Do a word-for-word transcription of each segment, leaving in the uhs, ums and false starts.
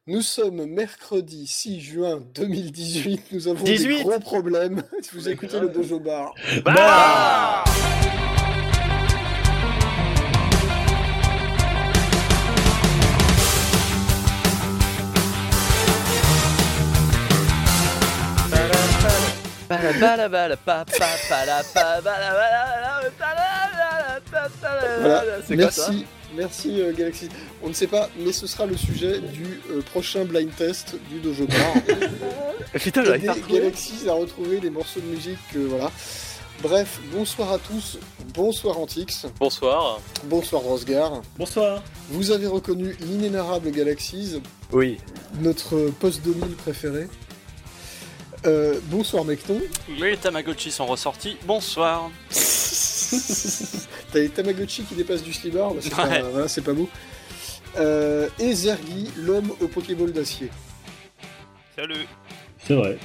Nous sommes mercredi six juin deux mille dix-huit, nous avons dix-huit des gros problèmes. Vous écoutez le Dojo Bar. Bah Voilà. C'est quoi, Merci, merci euh, Galaxy. On ne sait pas, mais ce sera le sujet du euh, prochain blind test du Dojo Bar. Putain, j'arrive pas à Aider retrouver. Galaxy à retrouver les morceaux de musique, euh, voilà. Bref, bonsoir à tous, bonsoir Antix, Bonsoir. bonsoir Rosgar. Bonsoir. Vous avez reconnu l'inénarrable Galaxies, Oui. notre post deux mille préféré. Euh, bonsoir Mecton. Les Tamagotchi sont ressortis. Bonsoir. T'as les Tamagotchi qui dépassent du slibard, bah, c'est pas, Ouais. voilà, c'est pas beau. Euh, et Zergi, l'homme au Pokéball d'acier. Salut. C'est vrai.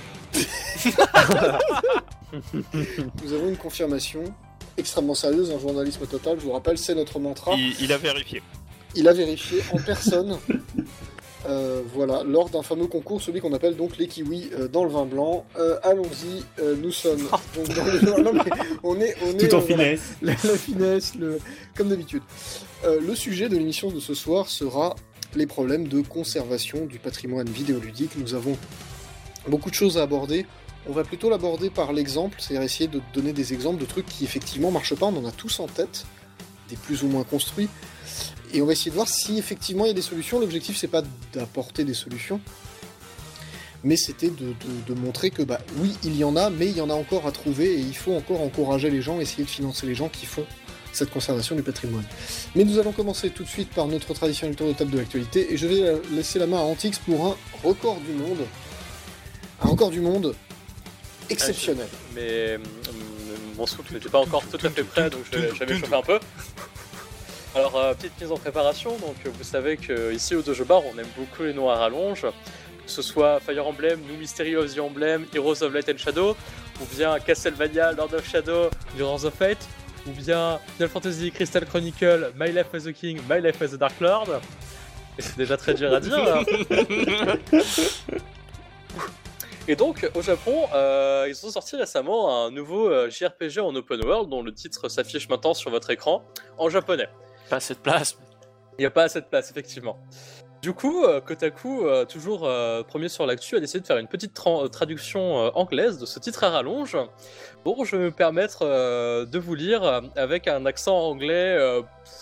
Nous avons une confirmation extrêmement sérieuse, un journalisme total, je vous rappelle, c'est notre mantra. Il, il a vérifié. Il a vérifié en personne, euh, voilà, lors d'un fameux concours, celui qu'on appelle donc les kiwis euh, dans le vin blanc. Euh, allons-y, euh, nous sommes donc dans le... Non, mais on est, on est Tout en euh, voilà, finesse. la, la finesse, le... comme d'habitude. Euh, le sujet de l'émission de ce soir sera les problèmes de conservation du patrimoine vidéoludique. Nous avons beaucoup de choses à aborder. On va plutôt l'aborder par l'exemple, c'est-à-dire essayer de donner des exemples de trucs qui effectivement marchent pas. On en a tous en tête, des plus ou moins construits. Et on va essayer de voir si effectivement il y a des solutions. L'objectif, c'est pas d'apporter des solutions, mais c'était de, de- de montrer que bah oui, il y en a, mais il y en a encore à trouver et il faut encore encourager les gens, essayer de financer les gens qui font cette conservation du patrimoine. Mais nous allons commencer tout de suite par notre traditionnel tour de table de l'actualité et je vais laisser la main à Antix pour un record du monde. Un record du monde exceptionnel. Mais hum, mon souffle n'était pas encore tout à fait prêt, donc je vais, je vais m'échauffer un peu. Alors, euh, petite mise en préparation. Donc, euh, vous savez qu'ici au Dojo Bar, on aime beaucoup les noms à rallonge. Que ce soit Fire Emblem, New Mystery of the Emblem, Heroes of Light and Shadow, ou bien Castlevania, Lord of Shadow, Mirrors of Fate, ou bien Final Fantasy Crystal Chronicle, My Life as a King, My Life as a Dark Lord. Et c'est déjà très dur à dire. Hein. Et donc, au Japon, euh, ils ont sorti récemment un nouveau euh, J R P G en open world dont le titre s'affiche maintenant sur votre écran en japonais. Pas assez de place. Il n'y a pas assez de place, effectivement. Du coup, euh, Kotaku, euh, toujours euh, premier sur l'actu, a décidé de faire une petite tra- traduction euh, anglaise de ce titre à rallonge. Bon, je vais me permettre euh, de vous lire euh, avec un accent anglais euh,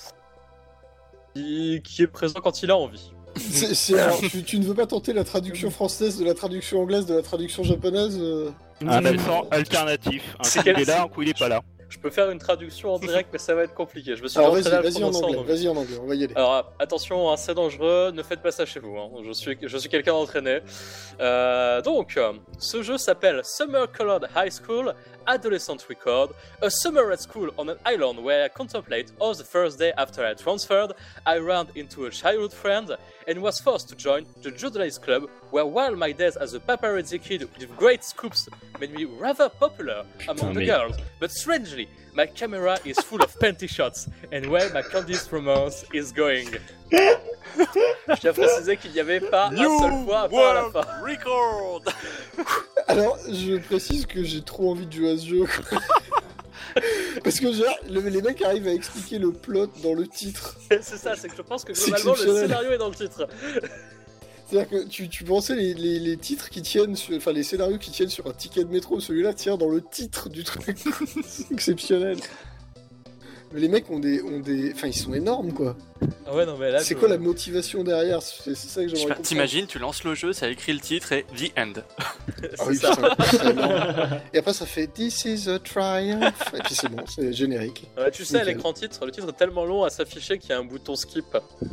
qui, qui est présent quand il a envie. C'est- c'est- alors, tu, tu ne veux pas tenter la traduction française de la traduction anglaise de la traduction japonaise euh Un accent alternatif. Un C'est coup il quel- est là, un coup il est pas là. Je peux faire une traduction en direct, mais ça va être compliqué. Je me suis Alors entraîné vas-y, à le vas-y en prononcer anglais, vas-y en anglais, on va y aller. Alors attention, hein, c'est dangereux, ne faites pas ça chez vous. Hein. Je suis, je suis quelqu'un d'entraîné. Euh, donc, euh, ce jeu s'appelle Summer Colored High School Adolescent Record, a summer at school on an island where I contemplate all the first day after I transferred, I ran into a childhood friend and was forced to join the Journalist Club, where while my days as a paparazzi kid with great scoops made me rather popular among the mais- girls, but strangely, my camera is full of panty shots, and where my candice romance is going. Je tiens à préciser qu'il n'y avait pas un seul point à faire à la fin. Record. Alors, je précise que j'ai trop envie de jouer à ce jeu. Parce que genre, le- les mecs arrivent à expliquer le plot dans le titre. C'est ça, c'est que je pense que C'est globalement le exceptionnel. scénario est dans le titre. C'est-à-dire que tu, tu pensais les, les, les titres qui tiennent, sur, enfin les scénarios qui tiennent sur un ticket de métro, celui-là tient dans le titre du truc. C'est exceptionnel. Mais les mecs ont des, ont des, enfin ils sont énormes quoi. Ah ouais, non mais là. C'est je- quoi la motivation derrière? C'est c'est ça que Je sais j'aimerais pas, comprendre. t'imagines, tu lances le jeu, ça écrit le titre et The End. Ah oui, C'est ça. putain, c'est énorme. Et après ça fait This is a triumph. Et puis c'est bon, c'est générique. Ouais, tu sais, à Nickel. l'écran titre, le titre est tellement long à s'afficher qu'il y a un bouton skip.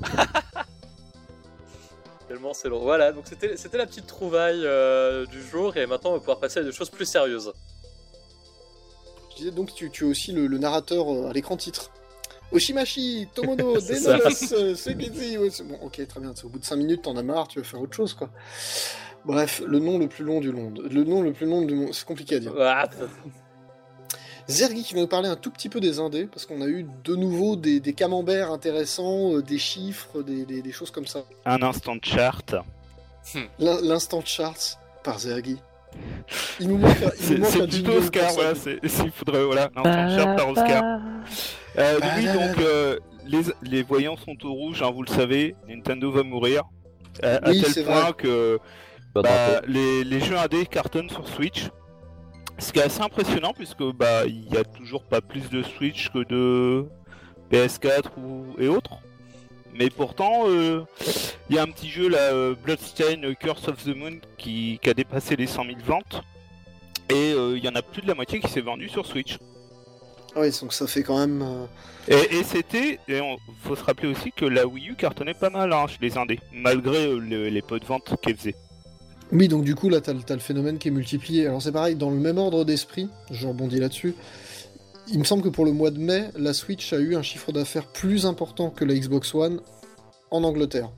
Tellement c'est long. Voilà, donc c'était c'était la petite trouvaille euh, du jour et maintenant on va pouvoir passer à des choses plus sérieuses. Je disais donc tu, tu es aussi le, le narrateur euh, à l'écran titre. Oshimashi, Tomono, C'est ça. Denolos, euh, Segezi. Ouais, c'est bon, ok, très bien. C'est au bout de cinq minutes, t'en as marre, tu vas faire autre chose quoi. Bref, le nom le plus long du monde. Le nom le plus long du monde, c'est compliqué à dire. Ah, Zergi qui va nous parler un tout petit peu des indés, parce qu'on a eu de nouveau des, des camemberts intéressants, euh, des chiffres, des, des, des choses comme ça. Un instant de chart. L'in- L'instant charts par Zergi. Il nous manque, un- il C'est nous manque c'est un plutôt jingle Oscar, pour ça. voilà, c'est- s'il faudrait, voilà, non, cher par Oscar. Euh, oui, donc euh, les, les voyants sont au rouge, hein, vous le savez, Nintendo va mourir. Euh, Oui, à c'est tel point vrai. que Pas bah, les, les jeux indés cartonnent sur Switch. Ce qui est assez impressionnant puisque bah il y a toujours pas plus de Switch que de P S quatre ou, et autres. Mais pourtant, euh, il y a un petit jeu là, euh, Bloodstained Curse of the Moon qui, qui a dépassé les cent mille ventes. Et euh, il y en a plus de la moitié qui s'est vendu sur Switch. Ah oui, donc ça fait quand même... euh, Et, et c'était, et on, faut se rappeler aussi que la Wii U cartonnait pas mal hein, chez les indés, malgré euh, le- les pots de vente qu'elle faisait. Oui, donc du coup, là, t'as, le- t'as le phénomène qui est multiplié. Alors c'est pareil, dans le même ordre d'esprit, je rebondis là-dessus, il me semble que pour le mois de mai, la Switch a eu un chiffre d'affaires plus important que la Xbox One en Angleterre.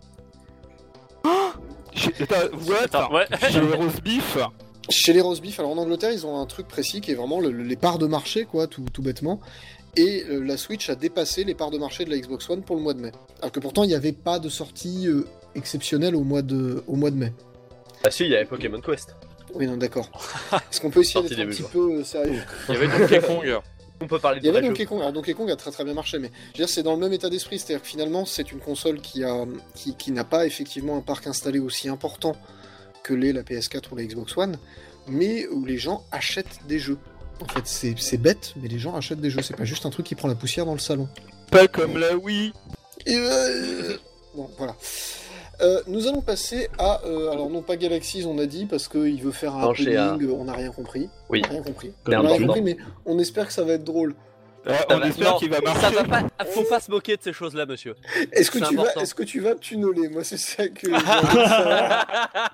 Chez- Attends, what Attends, ouais. Chez les roast beef. Chez les roast beef, alors en Angleterre, ils ont un truc précis qui est vraiment le- les parts de marché, quoi, tout, tout bêtement. Et euh, la Switch a dépassé les parts de marché de la Xbox One pour le mois de mai. Alors que pourtant, il n'y avait pas de sortie euh, exceptionnelle au mois, de, au mois de mai. Ah si, il y avait Pokémon Quest. Oui, non, d'accord. Est-ce qu'on peut essayer Sortie d'être un début petit juin. peu euh, sérieux? Il y avait Donkey Kong. On peut parler Il de y avait vrais Donkey jeux. Kong. Alors Donkey Kong a très très bien marché, mais je veux dire, c'est dans le même état d'esprit. C'est-à-dire que finalement, c'est une console qui, a, qui, qui n'a pas effectivement un parc installé aussi important que l'est la P S quatre ou la Xbox One, mais où les gens achètent des jeux. En fait, c'est, c'est bête, mais les gens achètent des jeux. C'est pas juste un truc qui prend la poussière dans le salon. Pas comme la Wii. Et euh, bon, voilà. Euh, nous allons passer à... euh, alors non pas Galaxies, on a dit, parce qu'il veut faire un Non, j'ai happening, on n'a rien compris. Oui. On n'a rien compris. Comme On n'a rien dans- compris, mais on espère que ça va être drôle. Ah, Ça on va- espère non, qu'il va Ça marcher. va pas. Faut pas se moquer de ces choses-là, monsieur. Est-ce que, C'est tu vas, important. est-ce que tu vas tunneler? Moi, c'est ça que j'ai envie de savoir.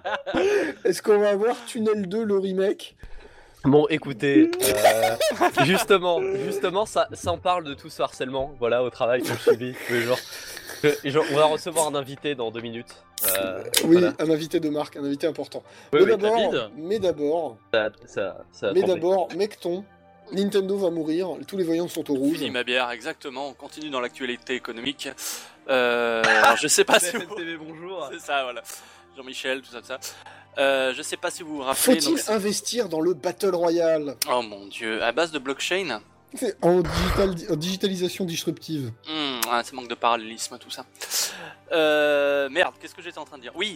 Est-ce qu'on va avoir Tunnel deux, le remake? Bon, écoutez, euh, justement, justement, ça, ça en parle de tout ce harcèlement, voilà, au travail qu'on subit tous les jours. Que- et genre, on va recevoir un invité dans deux minutes. Euh, Oui, voilà. un invité de marque, un invité important. Oui, mais, oui, d'abord, David. mais d'abord, Ça, ça, ça a mais trempé. d'abord, Mecton, Nintendo va mourir, tous les voyants sont au rouge. Fini ma bière, exactement. On continue dans l'actualité économique. Euh, alors, je sais pas si vous... T V, bonjour. C'est ça, voilà. Jean-Michel, tout ça, tout ça. Euh, je sais pas si vous vous rappelez. Faut-il donc, c'est- investir dans le Battle Royale oh mon dieu, à base de blockchain. en, digital, en digitalisation disruptive? Hmm, ah, ça manque de parallélisme, tout ça. Euh, merde, qu'est-ce que j'étais en train de dire? Oui.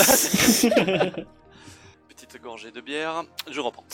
Euh... Petite gorgée de bière. Je reprends.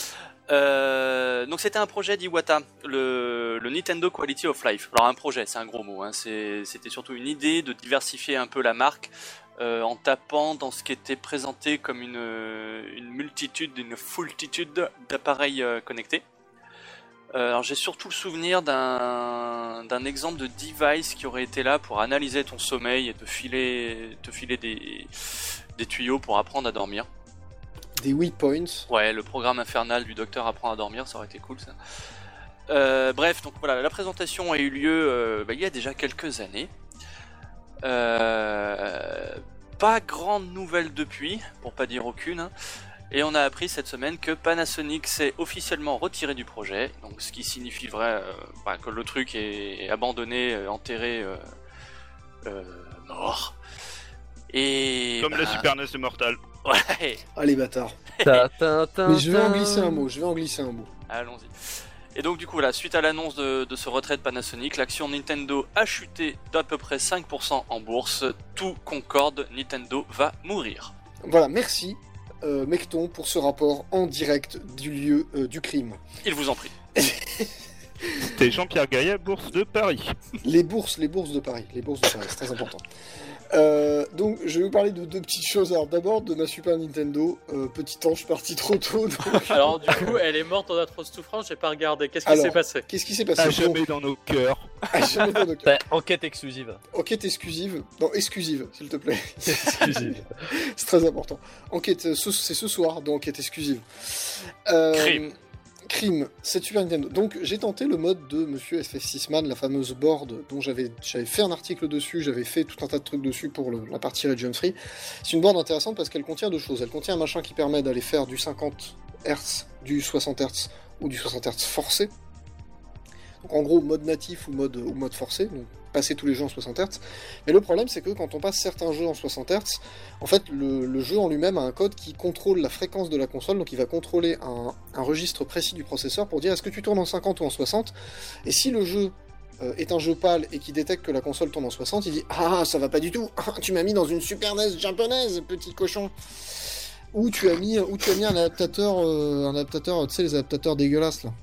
Euh, donc c'était un projet d'Iwata, le, le Nintendo Quality of Life. Alors un projet, c'est un gros mot. Hein. C'est, c'était surtout une idée de diversifier un peu la marque euh, en tapant dans ce qui était présenté comme une, une multitude, une foultitude d'appareils euh, connectés. Euh, alors j'ai surtout le souvenir d'un, d'un exemple de device qui aurait été là pour analyser ton sommeil et te filer, te filer des, des tuyaux pour apprendre à dormir. Des weak points. Ouais, le programme infernal du docteur apprend à dormir, ça aurait été cool ça. Euh, bref, donc voilà, la présentation a eu lieu euh, bah, il y a déjà quelques années. Euh, pas grande nouvelle depuis, pour pas dire aucune. Hein. Et on a appris cette semaine que Panasonic s'est officiellement retiré du projet, donc ce qui signifie vrai, euh, bah, que le truc est abandonné, euh, enterré, euh, euh, mort. Et Comme bah, la Super N E S de Mortal. Ouais, Ah, les bâtards. Ta, ta, ta, Mais je vais en ta. glisser un mot, je vais en glisser un mot. allons-y. Et donc du coup, là, suite à l'annonce de, de ce retrait de Panasonic, l'action Nintendo a chuté d'à peu près cinq pour cent en bourse. Tout concorde, Nintendo va mourir. Voilà, merci, euh, Mecton, pour ce rapport en direct du lieu euh, du crime. Il vous en prie. C'était Jean-Pierre Gaillet, Bourse de Paris. Les bourses, les bourses de Paris, les bourses de Paris, c'est très important. Euh, donc, je vais vous parler de deux petites choses. Alors, d'abord, de ma Super Nintendo. Euh, petit ange parti trop tôt. donc- Alors du coup, elle est morte en atroce souffrance, j'ai pas regardé. Qu'est-ce qui Alors. s'est passé? Qu'est-ce qui s'est passé? À Bon, jamais dans nos cœurs. à jamais dans nos cœurs. Bah, enquête exclusive. Enquête exclusive. Non, exclusive, s'il te plaît. Exclusive. C'est très important. Enquête, euh, ce- c'est ce soir, dans Enquête exclusive. Euh, Crime. Crime, c'est Super Nintendo. Donc, j'ai tenté le mode de Monsieur F F six Man, la fameuse board dont j'avais j'avais fait un article dessus, j'avais fait tout un tas de trucs dessus pour le- la partie region free. C'est une board intéressante parce qu'elle contient deux choses. Elle contient un machin qui permet d'aller faire du cinquante hertz, du soixante hertz ou du soixante hertz forcé. Donc en gros, mode natif ou mode, ou mode forcé, donc passer tous les jeux en soixante hertz. Mais le problème, c'est que quand on passe certains jeux en soixante hertz, en fait, le, le jeu en lui-même a un code qui contrôle la fréquence de la console, donc il va contrôler un, un registre précis du processeur pour dire est-ce que tu tournes en cinquante ou en soixante, et si le jeu euh, est un jeu pâle et qui détecte que la console tourne en soixante, il dit ah, ça va pas du tout, tu m'as mis dans une Super N E S japonaise, petit cochon. Ou tu as mis, ou tu as mis un adaptateur, euh, un adaptateur, tu sais, les adaptateurs dégueulasses là.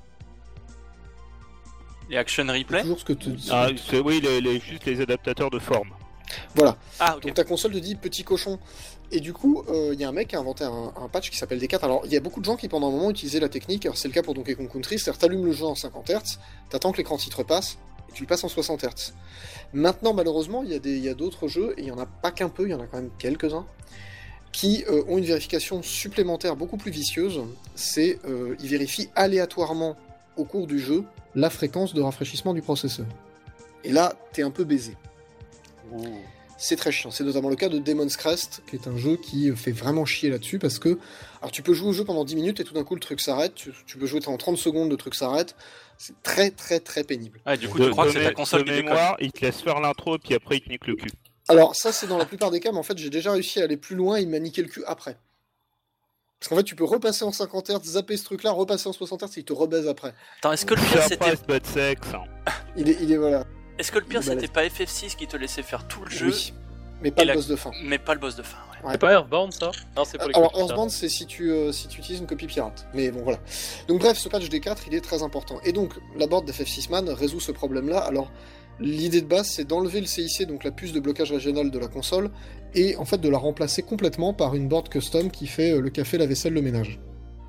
Les action replay. Toujours ce que te dis. Ah, c'est, oui, les, les- juste les adaptateurs de forme. Voilà. Ah, ok. Donc ta console te dit petit cochon. Et du coup, il euh, y a un mec qui a inventé un, un patch qui s'appelle D quatre. Alors, il y a beaucoup de gens qui pendant un moment utilisaient la technique. Alors, c'est le cas pour Donkey Kong Country. C'est-à-dire, t'allumes le jeu en cinquante hertz, t'attends que l'écran titre passe, et tu le passes en soixante hertz. Maintenant, malheureusement, il y a des, il y a d'autres jeux, et il y en a pas qu'un peu, il y en a quand même quelques-uns, qui euh, ont une vérification supplémentaire beaucoup plus vicieuse. C'est, euh, ils vérifient aléatoirement au cours du jeu la fréquence de rafraîchissement du processeur. Et là, t'es un peu baisé. C'est très chiant. C'est notamment le cas de Demon's Crest, qui est un jeu qui fait vraiment chier là-dessus, parce que alors tu peux jouer au jeu pendant dix minutes et tout d'un coup le truc s'arrête, tu, tu peux jouer en trente secondes, le truc s'arrête. C'est très très très pénible. Ouais, du coup, De- tu crois de que c'est ta mé- console de qui déconne. mémoire, il te laisse faire l'intro, puis après il te nique le cul. Alors ça c'est dans la plupart des cas, mais en fait j'ai déjà réussi à aller plus loin, il m'a niqué le cul après. Parce qu'en fait tu peux repasser en cinquante hertz, zapper ce truc-là, repasser en soixante hertz et il te rebaise après. Attends, est-ce que le pire c'était, Surprise but sex. hein. Il est, il est voilà. est-ce que le pire il est balèze. c'était pas F F six qui te laissait faire tout le jeu, Oui. Mais pas Et le la- boss de fin. mais pas le boss de fin, ouais. Ouais. C'est pas Earthbound ça? Non, c'est pour les Alors copies Earthbound c'est si tu, euh, si tu utilises une copie pirate. Mais bon voilà. Donc bref, ce patch D quatre il est très important. Et donc la board d'F F six Man résout ce problème-là. Alors l'idée de base c'est d'enlever le C I C, donc la puce de blocage régional de la console, et en fait de la remplacer complètement par une board custom qui fait euh, le café, la vaisselle, le ménage.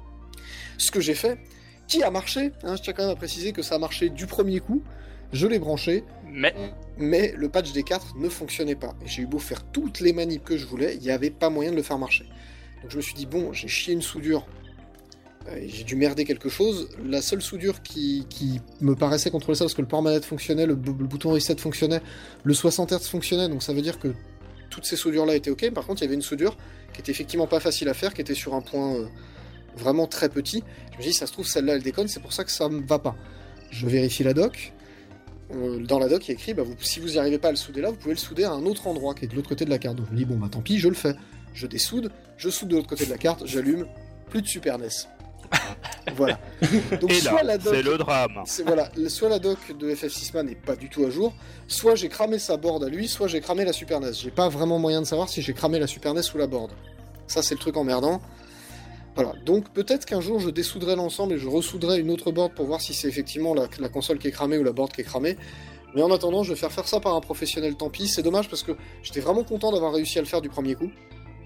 Ce que j'ai fait, qui a marché, hein, je tiens quand même à préciser que ça a marché du premier coup, je l'ai branché, Mais mais le patch D quatre ne fonctionnait pas. Et j'ai eu beau faire toutes les manips que je voulais, il n'y avait pas moyen de le faire marcher. Donc je me suis dit, bon, j'ai chié une soudure, euh, et j'ai dû merder quelque chose. La seule soudure qui, qui me paraissait contrôler ça, parce que le port manette fonctionnait, le, b- le bouton reset fonctionnait, le soixante hertz fonctionnait, donc ça veut dire que toutes ces soudures-là étaient ok. Par contre, il y avait une soudure qui était effectivement pas facile à faire, qui était sur un point euh, vraiment très petit. Je me suis dit, ça se trouve, celle-là, elle déconne, c'est pour ça que ça me va pas. Je vérifie la doc. Euh, dans la doc, il y a écrit, bah, vous, si vous n'y arrivez pas à le souder là, vous pouvez le souder à un autre endroit qui est de l'autre côté de la carte. Donc je me dis, bon, bah tant pis, je le fais. Je dessoude, je soude de l'autre côté de la carte, j'allume, plus de Super N E S. Voilà. Donc Et soit là, la doc, c'est le drame. c'est- voilà, le- soit la doc de F F six Man n'est pas du tout à jour, soit j'ai cramé sa board à lui, soit j'ai cramé la Super N E S. J'ai pas vraiment moyen de savoir si j'ai cramé la Super N E S ou la board. Ça, c'est le truc emmerdant. Voilà, donc peut-être qu'un jour je dessouderai l'ensemble et je ressouderai une autre board pour voir si c'est effectivement la, la console qui est cramée ou la board qui est cramée. Mais en attendant, je vais faire faire ça par un professionnel, tant pis. C'est dommage parce que j'étais vraiment content d'avoir réussi à le faire du premier coup.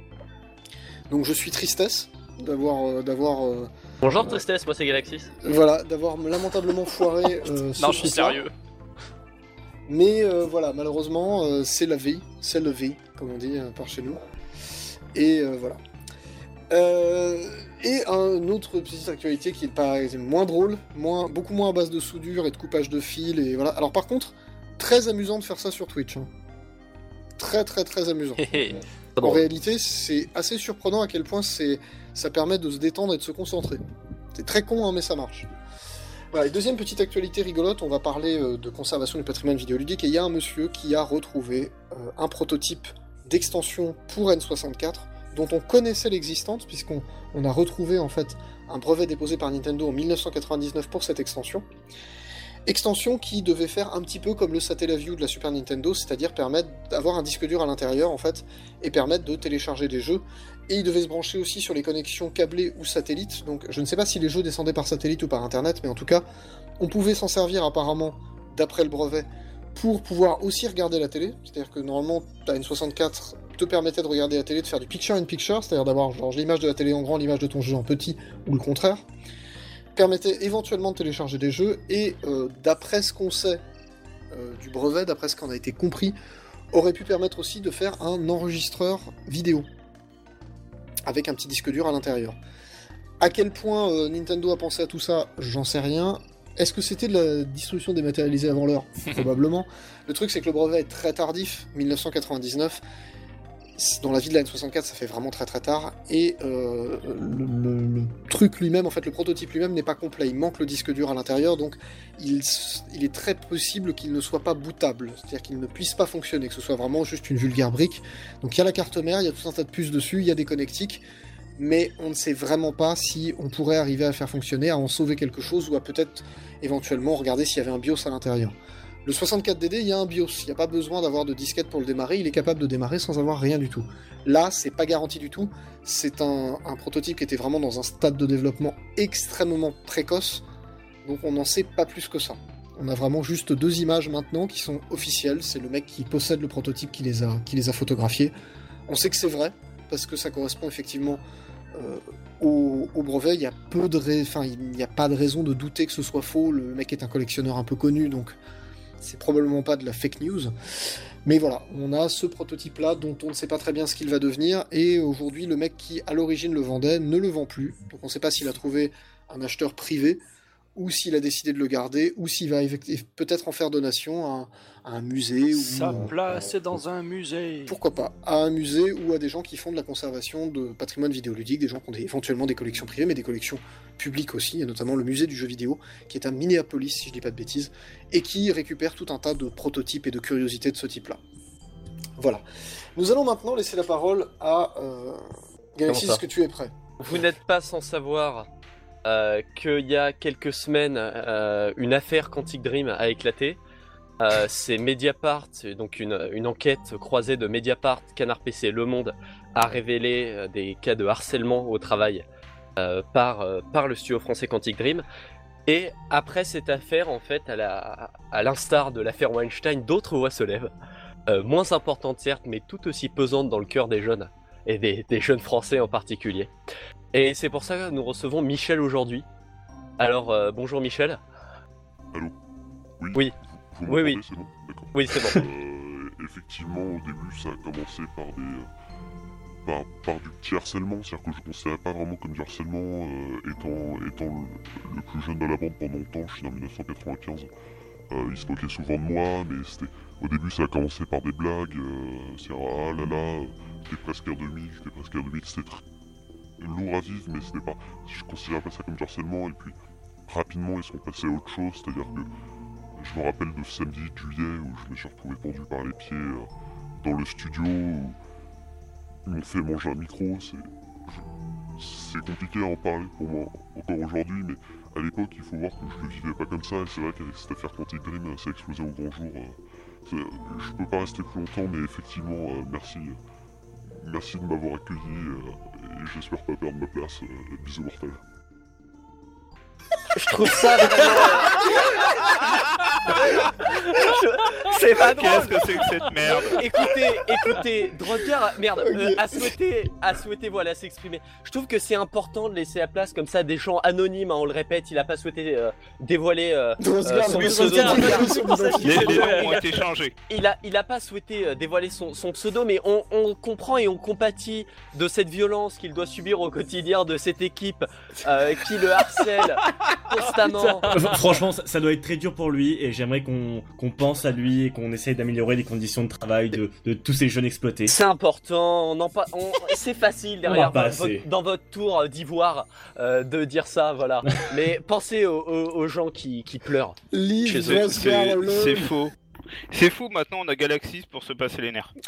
Donc je suis tristesse d'avoir... euh, d'avoir euh, Bonjour Tristesse, moi c'est Galaxis. voilà, d'avoir lamentablement foiré euh, ce non, je suis truc-là. sérieux. Mais euh, voilà, malheureusement, euh, c'est la vie, c'est le vie, comme on dit euh, par chez nous. Et euh, voilà. Euh, et un autre petite actualité qui est pas moins drôle, moins, beaucoup moins à base de soudure et de coupage de fil et voilà. Alors par contre, très amusant de faire ça sur Twitch. hein. Très très très amusant. Hé, hé. Pas En drôle. réalité, c'est assez surprenant à quel point c'est, ça permet de se détendre et de se concentrer. C'est très con, hein, mais ça marche. Voilà, et deuxième petite actualité rigolote, on va parler euh, de conservation du patrimoine vidéoludique, et il y a un monsieur qui a retrouvé euh, un prototype d'extension pour N soixante-quatre, dont on connaissait l'existence, puisqu'on on a retrouvé en fait un brevet déposé par Nintendo en mille neuf cent quatre-vingt-dix-neuf pour cette extension. Extension qui devait faire un petit peu comme le Satellaview de la Super Nintendo, c'est-à-dire permettre d'avoir un disque dur à l'intérieur en fait, et permettre de télécharger des jeux. Et il devait se brancher aussi sur les connexions câblées ou satellites, donc je ne sais pas si les jeux descendaient par satellite ou par internet, mais en tout cas, on pouvait s'en servir apparemment, d'après le brevet, pour pouvoir aussi regarder la télé, c'est-à-dire que normalement, ta N soixante-quatre te permettait de regarder la télé, de faire du picture-in-picture, c'est-à-dire d'avoir genre l'image de la télé en grand, l'image de ton jeu en petit, ou le contraire, permettait éventuellement de télécharger des jeux, et euh, d'après ce qu'on sait euh, du brevet, d'après ce qu'on a été compris, aurait pu permettre aussi de faire un enregistreur vidéo, avec un petit disque dur à l'intérieur. À quel point euh, Nintendo a pensé à tout ça, j'en sais rien. Est-ce que c'était de la distribution dématérialisée avant l'heure? Probablement. Le truc, c'est que le brevet est très tardif, mille neuf cent quatre-vingt-dix-neuf. dans la vie de la N soixante-quatre, ça fait vraiment très très tard, et euh, le, le, le truc lui-même, en fait, le prototype lui-même n'est pas complet, il manque le disque dur à l'intérieur, donc il, il est très possible qu'il ne soit pas bootable, c'est-à-dire qu'il ne puisse pas fonctionner, que ce soit vraiment juste une vulgaire brique. Donc il y a la carte mère, il y a tout un tas de puces dessus, il y a des connectiques, mais on ne sait vraiment pas si on pourrait arriver à faire fonctionner, à en sauver quelque chose, ou à peut-être éventuellement regarder s'il y avait un BIOS à l'intérieur. Le soixante-quatre D D, il y a un BIOS, il n'y a pas besoin d'avoir de disquette pour le démarrer, il est capable de démarrer sans avoir rien du tout. Là, c'est pas garanti du tout, c'est un, un prototype qui était vraiment dans un stade de développement extrêmement précoce, donc on n'en sait pas plus que ça. On a vraiment juste deux images maintenant qui sont officielles, c'est le mec qui possède le prototype qui les a, qui les a photographiées. On sait que c'est vrai, parce que ça correspond effectivement euh, au, au brevet, il y a peu de ra- enfin, il n'y a pas de raison de douter que ce soit faux, le mec est un collectionneur un peu connu, donc c'est probablement pas de la fake news, mais voilà, on a ce prototype-là dont on ne sait pas très bien ce qu'il va devenir, et aujourd'hui, le mec qui, à l'origine, le vendait, ne le vend plus, donc on ne sait pas s'il a trouvé un acheteur privé, ou s'il a décidé de le garder, ou s'il va peut-être en faire donation à, à un musée. Sa ou, place euh, est dans un musée. Pourquoi pas, à un musée ou à des gens qui font de la conservation de patrimoine vidéoludique, des gens qui ont des, éventuellement des collections privées, mais des collections publiques aussi. Il y a notamment le musée du jeu vidéo, qui est à Minneapolis, si je dis pas de bêtises, et qui récupère tout un tas de prototypes et de curiosités de ce type-là. Voilà. Nous allons maintenant laisser la parole à euh... Galaxy, est-ce que tu es prêt? Vous n'êtes pas sans savoir euh, qu'il y a quelques semaines, euh, une affaire Quantic Dream a éclaté. Euh, c'est Mediapart, donc une, une enquête croisée de Mediapart, Canard P C, Le Monde, a révélé euh, des cas de harcèlement au travail euh, par, euh, par le studio français Quantic Dream. Et après cette affaire, en fait, à, la, à l'instar de l'affaire Weinstein, d'autres voix se lèvent, euh, moins importantes certes, mais tout aussi pesantes dans le cœur des jeunes, et des, des jeunes français en particulier. Et c'est pour ça que nous recevons Michel aujourd'hui. Alors, euh, bonjour Michel. Allô? Oui. Oui. Vous, vous Oui, oui. C'est bon. D'accord. Oui, c'est bon. Euh, effectivement, au début, ça a commencé par des, euh, par, par du petit harcèlement, c'est-à-dire que je ne considérais pas vraiment comme du harcèlement, euh, étant, étant le, le plus jeune de la bande pendant longtemps. Je suis né en dix-neuf cent quatre-vingt-quinze. Euh, il se moquait souvent de moi, mais c'était, au début, ça a commencé par des blagues. Euh, c'est ah là là, j'étais presque R deux mille, j'étais presque R deux mille, c'était très lourd à vivre, mais c'était pas, je considérais pas ça comme du harcèlement. Et puis rapidement, ils sont passés à autre chose, c'est-à-dire que je me rappelle de ce samedi de juillet où je me suis retrouvé pendu par les pieds euh, dans le studio où ils m'ont fait manger un micro. C'est, je, c'est compliqué à en parler pour moi encore aujourd'hui, mais à l'époque, il faut voir que je le vivais pas comme ça. Et c'est vrai qu'avec cette affaire Quantic Dream, ça a explosé au grand jour. Euh, je peux pas rester plus longtemps, mais effectivement, euh, merci, merci de m'avoir accueilli euh, et j'espère pas perdre ma place. Euh, bisous mortels. Je trouve ça vraiment... Je... C'est pas drôle. Qu'est-ce que c'est que cette merde? Écoutez, écoutez, Drucker, merde, euh, a souhaité, a souhaité, voilà, s'exprimer. Je trouve que c'est important de laisser la place comme ça à des gens anonymes, hein, on le répète, il a pas souhaité euh, dévoiler euh, euh, son pseudo. Les, les noms ont été changés. Il a, il a pas souhaité euh, dévoiler son, son pseudo, mais on, on comprend et on compatit de cette violence qu'il doit subir au quotidien de cette équipe euh, qui le harcèle constamment. Franchement, ça, ça doit être très dur pour lui et j'aimerais qu'on qu'on pense à lui et qu'on essaye d'améliorer les conditions de travail de, de tous ces jeunes exploités. C'est important, on en pa- on, c'est facile derrière pas votre, assez. dans votre tour d'ivoire euh, de dire ça, voilà. Mais pensez aux, aux, aux gens qui, qui pleurent. Liv, Chez eux, C'est, Oscar, c'est, le- c'est faux. C'est fou, maintenant on a Galaxy pour se passer les nerfs.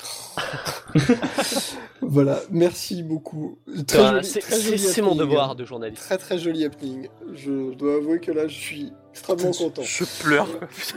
Voilà, merci beaucoup. Très Euh, joli, c'est, très c'est, joli c'est mon happening. devoir de journaliste. Très très joli happening. Je dois avouer que là, je suis extrêmement content. Je pleure.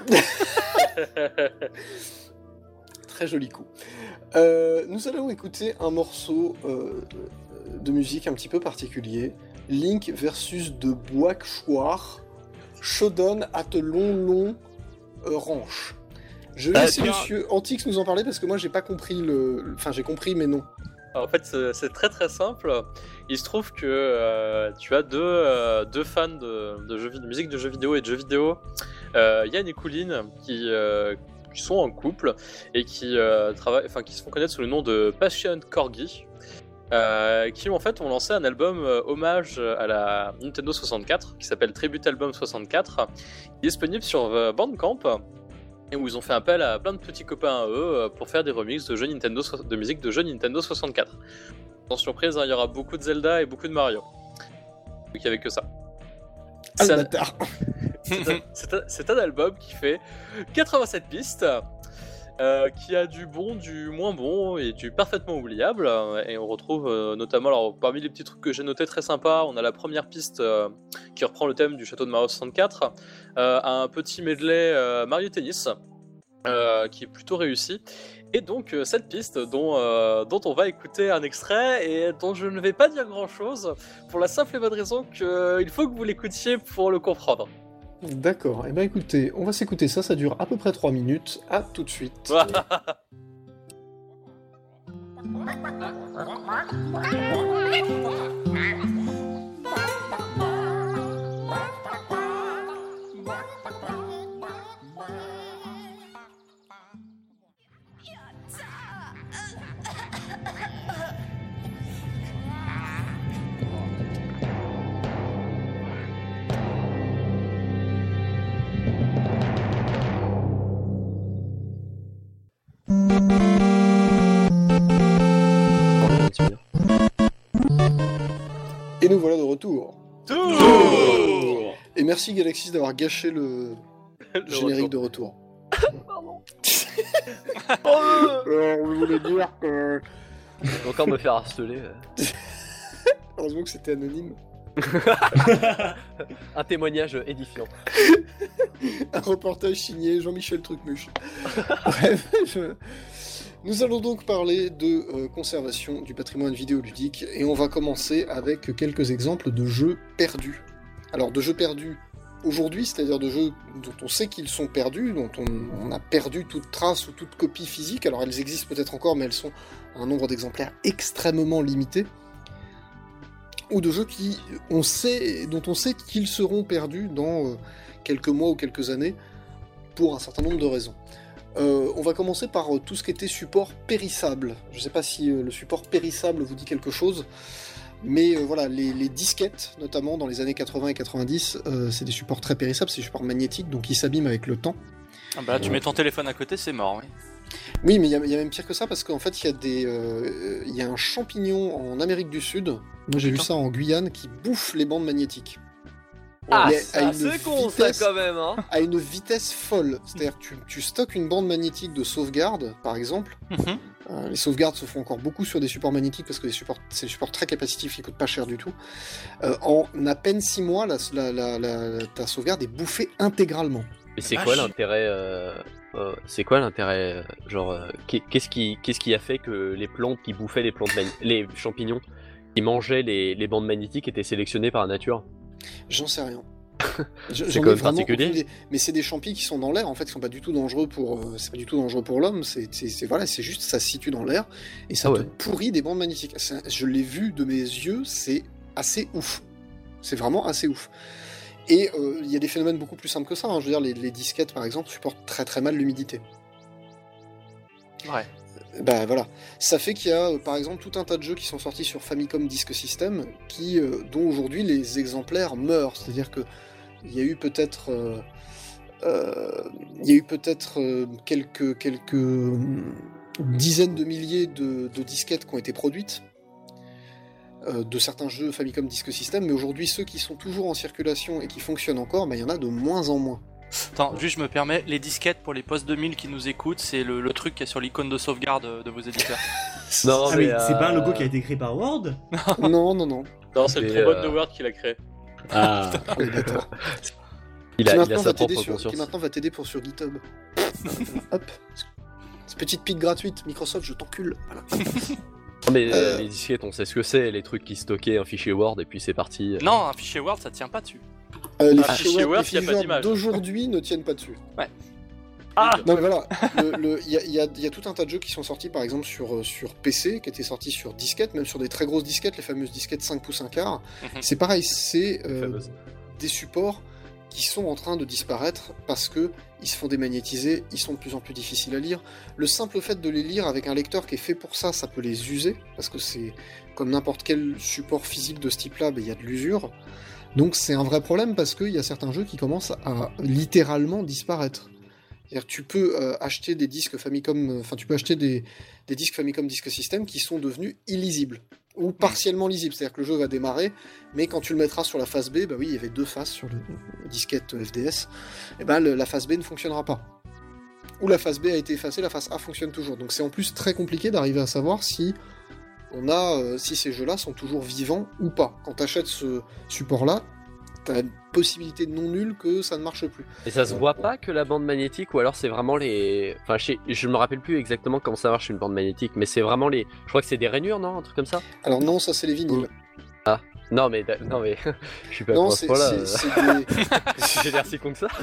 Très joli coup. Euh, nous allons écouter un morceau euh, de musique un petit peu particulier. Link versus de Bois-Chouard. Shodan at long long euh, ranch. Je vais Ah, laisser tiens. monsieur Antix nous en parler parce que moi j'ai pas compris le... Enfin j'ai compris mais non. En fait, c'est, c'est très très simple. Il se trouve que euh, tu as deux, euh, deux fans de, de, jeux, de musique de jeux vidéo et de jeux vidéo. Euh, Yann et Kouline qui, euh, qui sont en couple et qui, euh, travaillent, enfin, qui se font connaître sous le nom de Passion Corgi. Euh, qui en fait ont lancé un album euh, hommage à la Nintendo soixante-quatre qui s'appelle Tribute Album soixante-quatre, qui est disponible sur euh, Bandcamp. et où ils ont fait appel à plein de petits copains à eux pour faire des remixes de jeux Nintendo de musique de jeux Nintendo soixante-quatre. Sans surprise, hein, il y aura beaucoup de Zelda et beaucoup de Mario. Donc il n'y avait que ça. Ah, C'est le un... bâtard. c'est, un, c'est, un, c'est un album qui fait quatre-vingt-sept pistes, euh, qui a du bon, du moins bon et du parfaitement oubliable. Et on retrouve euh, notamment, alors parmi les petits trucs que j'ai notés très sympas, on a la première piste euh, qui reprend le thème du château de Mario soixante-quatre, euh, un petit medley euh, Mario Tennis euh, qui est plutôt réussi. Et donc euh, cette piste dont, euh, dont on va écouter un extrait et dont je ne vais pas dire grand chose pour la simple et bonne raison qu'il faut que vous l'écoutiez pour le comprendre. D'accord, et eh ben écoutez, on va s'écouter ça, ça dure à peu près trois minutes, à tout de suite. Et nous voilà de retour. Tour Et merci Galaxis d'avoir gâché le, Le générique retour. de retour. Pardon. Alors, je voulais dire que... Je vais encore me faire harceler. euh. Heureusement que c'était anonyme. Un témoignage édifiant. Un reportage signé Jean-Michel Trucmuche. Bref, je... nous allons donc parler de euh, conservation du patrimoine vidéoludique et on va commencer avec quelques exemples de jeux perdus. Alors de jeux perdus aujourd'hui, c'est-à-dire de jeux dont on sait qu'ils sont perdus, dont on, on a perdu toute trace ou toute copie physique. Alors elles existent peut-être encore, mais elles sont à un nombre d'exemplaires extrêmement limité. Ou de jeux qui, on sait, dont on sait qu'ils seront perdus dans euh, quelques mois ou quelques années, pour un certain nombre de raisons. Euh, on va commencer par euh, tout ce qui était support périssable. Je ne sais pas si euh, le support périssable vous dit quelque chose, mais euh, voilà, les, les disquettes, notamment dans les années quatre-vingts et quatre-vingt-dix, euh, c'est des supports très périssables, c'est des supports magnétiques, donc ils s'abîment avec le temps. Ah bah là, tu mets ton téléphone à côté, c'est mort, oui. Oui, mais il y, y a même pire que ça, parce qu'en fait, il y a des, euh, y a un champignon en Amérique du Sud, moi j'ai vu ça en Guyane, qui bouffe les bandes magnétiques. Ah, Mais à ça, une c'est con ça vitesse- quand même, hein. À une vitesse folle. C'est-à-dire que tu, tu stockes une bande magnétique de sauvegarde, par exemple. Mhm. Euh, les sauvegardes se font encore beaucoup sur des supports magnétiques, parce que les supports, c'est des supports très capacitifs qui coûtent pas cher du tout. Euh, en à peine six mois, la, la, la, la- ta sauvegarde est bouffée intégralement. Mais c'est Vache. quoi l'intérêt euh, euh, C'est quoi l'intérêt euh, Genre, euh, qu'est- qu'est-ce qui, qu'est-ce qui a fait que les plantes qui bouffaient les plantes, magn- les champignons qui mangeaient les, les bandes magnétiques étaient sélectionnés par la nature? J'en sais rien. Je- C'est j'en ai quand même vraiment particulier. aucune idée. Mais c'est des champis qui sont dans l'air, en fait, qui sont pas du tout dangereux pour, euh, c'est pas du tout dangereux pour l'homme. C'est, c'est, c'est- voilà, c'est juste, ça se situe dans l'air et ça Ah te ouais. pourrit des bandes magnétiques. C'est- je l'ai vu de mes yeux, c'est assez ouf. C'est vraiment assez ouf. Et euh, il y a des phénomènes beaucoup plus simples que ça. hein. Je veux dire, les, les disquettes, par exemple, supportent très très mal l'humidité. Ouais. Bah voilà, ça fait qu'il y a euh, par exemple tout un tas de jeux qui sont sortis sur Famicom Disk System qui, euh, dont aujourd'hui les exemplaires meurent. C'est-à-dire que il y a eu peut-être, euh, euh, il y a eu peut-être euh, quelques quelques hum, dizaines de milliers de, de disquettes qui ont été produites euh, de certains jeux Famicom Disk System, mais aujourd'hui ceux qui sont toujours en circulation et qui fonctionnent encore, bah, il y en a de moins en moins. Attends, juste je me permets, les disquettes pour les post deux mille qui nous écoutent, c'est le, le truc qui est sur l'icône de sauvegarde de, de vos éditeurs. Non, Ah mais mais, c'est pas un euh, logo qui a été créé par Word? Non, non, non. Non, c'est le Mais, trombone euh, de Word qui l'a créé. Ah. On est d'accord. Il qui a, il a maintenant sa va t'aider propre sur, conscience. qui maintenant va t'aider pour sur GitHub. Hop. Cette petite pique gratuite, Microsoft, je t'encule. Voilà. Non, mais euh, Euh, les disquettes, on sait ce que c'est, les trucs qui stockaient un fichier Word et puis c'est parti. euh. Non, un fichier Word, ça tient pas dessus. Euh, les Ah, fichiers fichier Word, Word, les y a pas fichiers d'image. d'aujourd'hui ne tiennent pas dessus. Ah Non mais voilà, le- le- il y, a- il y a, il y a tout un tas de jeux qui sont sortis par exemple sur, euh, sur P C, qui étaient sortis sur disquette, même sur des très grosses disquettes, les fameuses disquettes cinq pouces un quart. Mhm. C'est pareil, c'est euh, Fameuse. des supports qui sont en train de disparaître parce que ils se font démagnétiser, ils sont de plus en plus difficiles à lire. Le simple fait de les lire avec un lecteur qui est fait pour ça, ça peut les user, parce que c'est comme n'importe quel support physique de ce type-là, ben, il y a de l'usure. Donc c'est un vrai problème parce qu'il y a certains jeux qui commencent à littéralement disparaître. C'est-à-dire que tu peux euh, acheter des disques Famicom, enfin tu peux acheter des, des disques Famicom Disk System qui sont devenus illisibles ou partiellement lisibles. C'est-à-dire que le jeu va démarrer, mais quand tu le mettras sur la face B, bah oui, il y avait deux faces sur le disquette F D S, et ben le, la face B ne fonctionnera pas. Ou la face B a été effacée, la face A fonctionne toujours. Donc c'est en plus très compliqué d'arriver à savoir si on a, euh, si ces jeux-là sont toujours vivants ou pas. Quand tu achètes ce support-là, t'as une possibilité non nulle que ça ne marche plus. Et ça se voit pas que la bande magnétique, ou alors c'est vraiment les... Enfin, je, sais, je me rappelle plus exactement comment ça marche une bande magnétique, mais c'est vraiment les... Je crois que c'est des rainures, non? Un truc comme ça? Alors non, ça c'est les vinyles. Ah, non mais, non mais, je suis pas non, à ce point-là. C'est, c'est, c'est des... J'ai l'air si con que ça.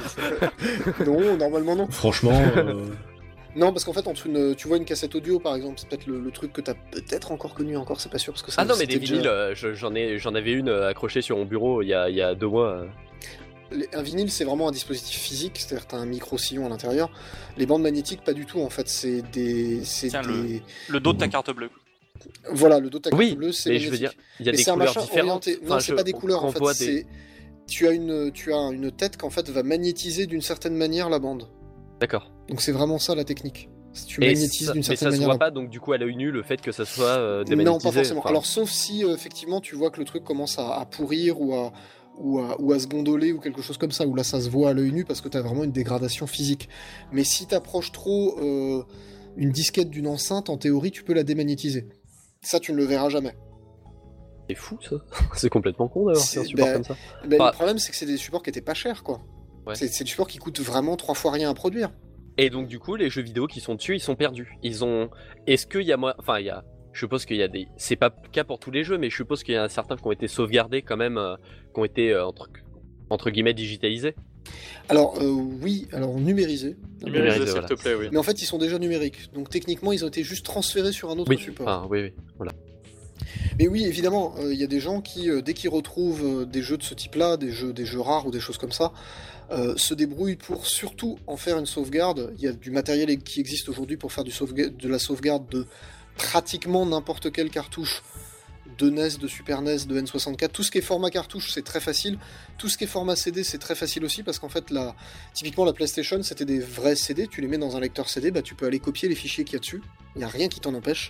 Non, normalement non. Franchement... Euh... Non, parce qu'en fait, entre une, tu vois une cassette audio, par exemple, c'est peut-être le, le truc que t'as peut-être encore connu, encore, c'est pas sûr, parce que ça. Ah non, mais des déjà... vinyles, euh, je, j'en ai, j'en avais une accrochée sur mon bureau il y a, il y a deux mois. Euh. Les, un vinyle, c'est vraiment un dispositif physique, c'est-à-dire t'as un micro-sillon à l'intérieur. Les bandes magnétiques, pas du tout, en fait, c'est des, c'est Tiens, des... Le, le dos de ta carte bleue. Voilà, le dos de ta carte oui, bleue, c'est mais magnétique. je veux dire, il y a mais des c'est couleurs un machin différentes. orienté. Non, enfin, c'est je, pas des couleurs, en fait. Des... C'est... Tu as une, tu as une tête qu'en fait va magnétiser d'une certaine manière la bande. D'accord. Donc c'est vraiment ça la technique. Tu et magnétises ça, d'une certaine manière. Mais ça manière. se voit pas, donc du coup à l'œil nu, le fait que ça soit euh, démagnétisé. Non, pas forcément. Enfin... Alors sauf si euh, effectivement tu vois que le truc commence à, à pourrir ou à, ou, à, ou à se gondoler ou quelque chose comme ça, où là ça se voit à l'œil nu parce que tu as vraiment une dégradation physique. Mais si tu approches trop euh, une disquette d'une enceinte, en théorie tu peux la démagnétiser. Ça tu ne le verras jamais. C'est fou ça. C'est complètement con d'avoir fait un support ben, comme ça. Ben, enfin... Le problème c'est que c'est des supports qui étaient pas chers quoi. Ouais. C'est, c'est des supports qui coûtent vraiment trois fois rien à produire. Et donc du coup, les jeux vidéo qui sont dessus, ils sont perdus. Ils ont. Est-ce qu'il y a moi, enfin il y a. Je suppose qu'il y a des. C'est pas le cas pour tous les jeux, mais je suppose qu'il y en a certains qui ont été sauvegardés quand même, euh, qui ont été euh, entre entre guillemets digitalisés. Alors euh, oui, alors numérisés. Numérisés, s'il voilà. te plaît, oui. Mais en fait, ils sont déjà numériques. Donc techniquement, ils ont été juste transférés sur un autre oui. support. Enfin, oui, oui, voilà. Mais oui, évidemment, il euh, y a des gens qui, euh, dès qu'ils retrouvent euh, des jeux de ce type-là, des jeux, des jeux rares ou des choses comme ça, euh, se débrouillent pour surtout en faire une sauvegarde. Il y a du matériel qui existe aujourd'hui pour faire du sauvega- de la sauvegarde de pratiquement n'importe quelle cartouche de N E S, de Super N E S, de N soixante-quatre. Tout ce qui est format cartouche, c'est très facile. Tout ce qui est format C D, c'est très facile aussi, parce qu'en fait, la... typiquement la PlayStation, c'était des vrais C D. Tu les mets dans un lecteur C D, bah, tu peux aller copier les fichiers qu'il y a dessus. Il n'y a rien qui t'en empêche.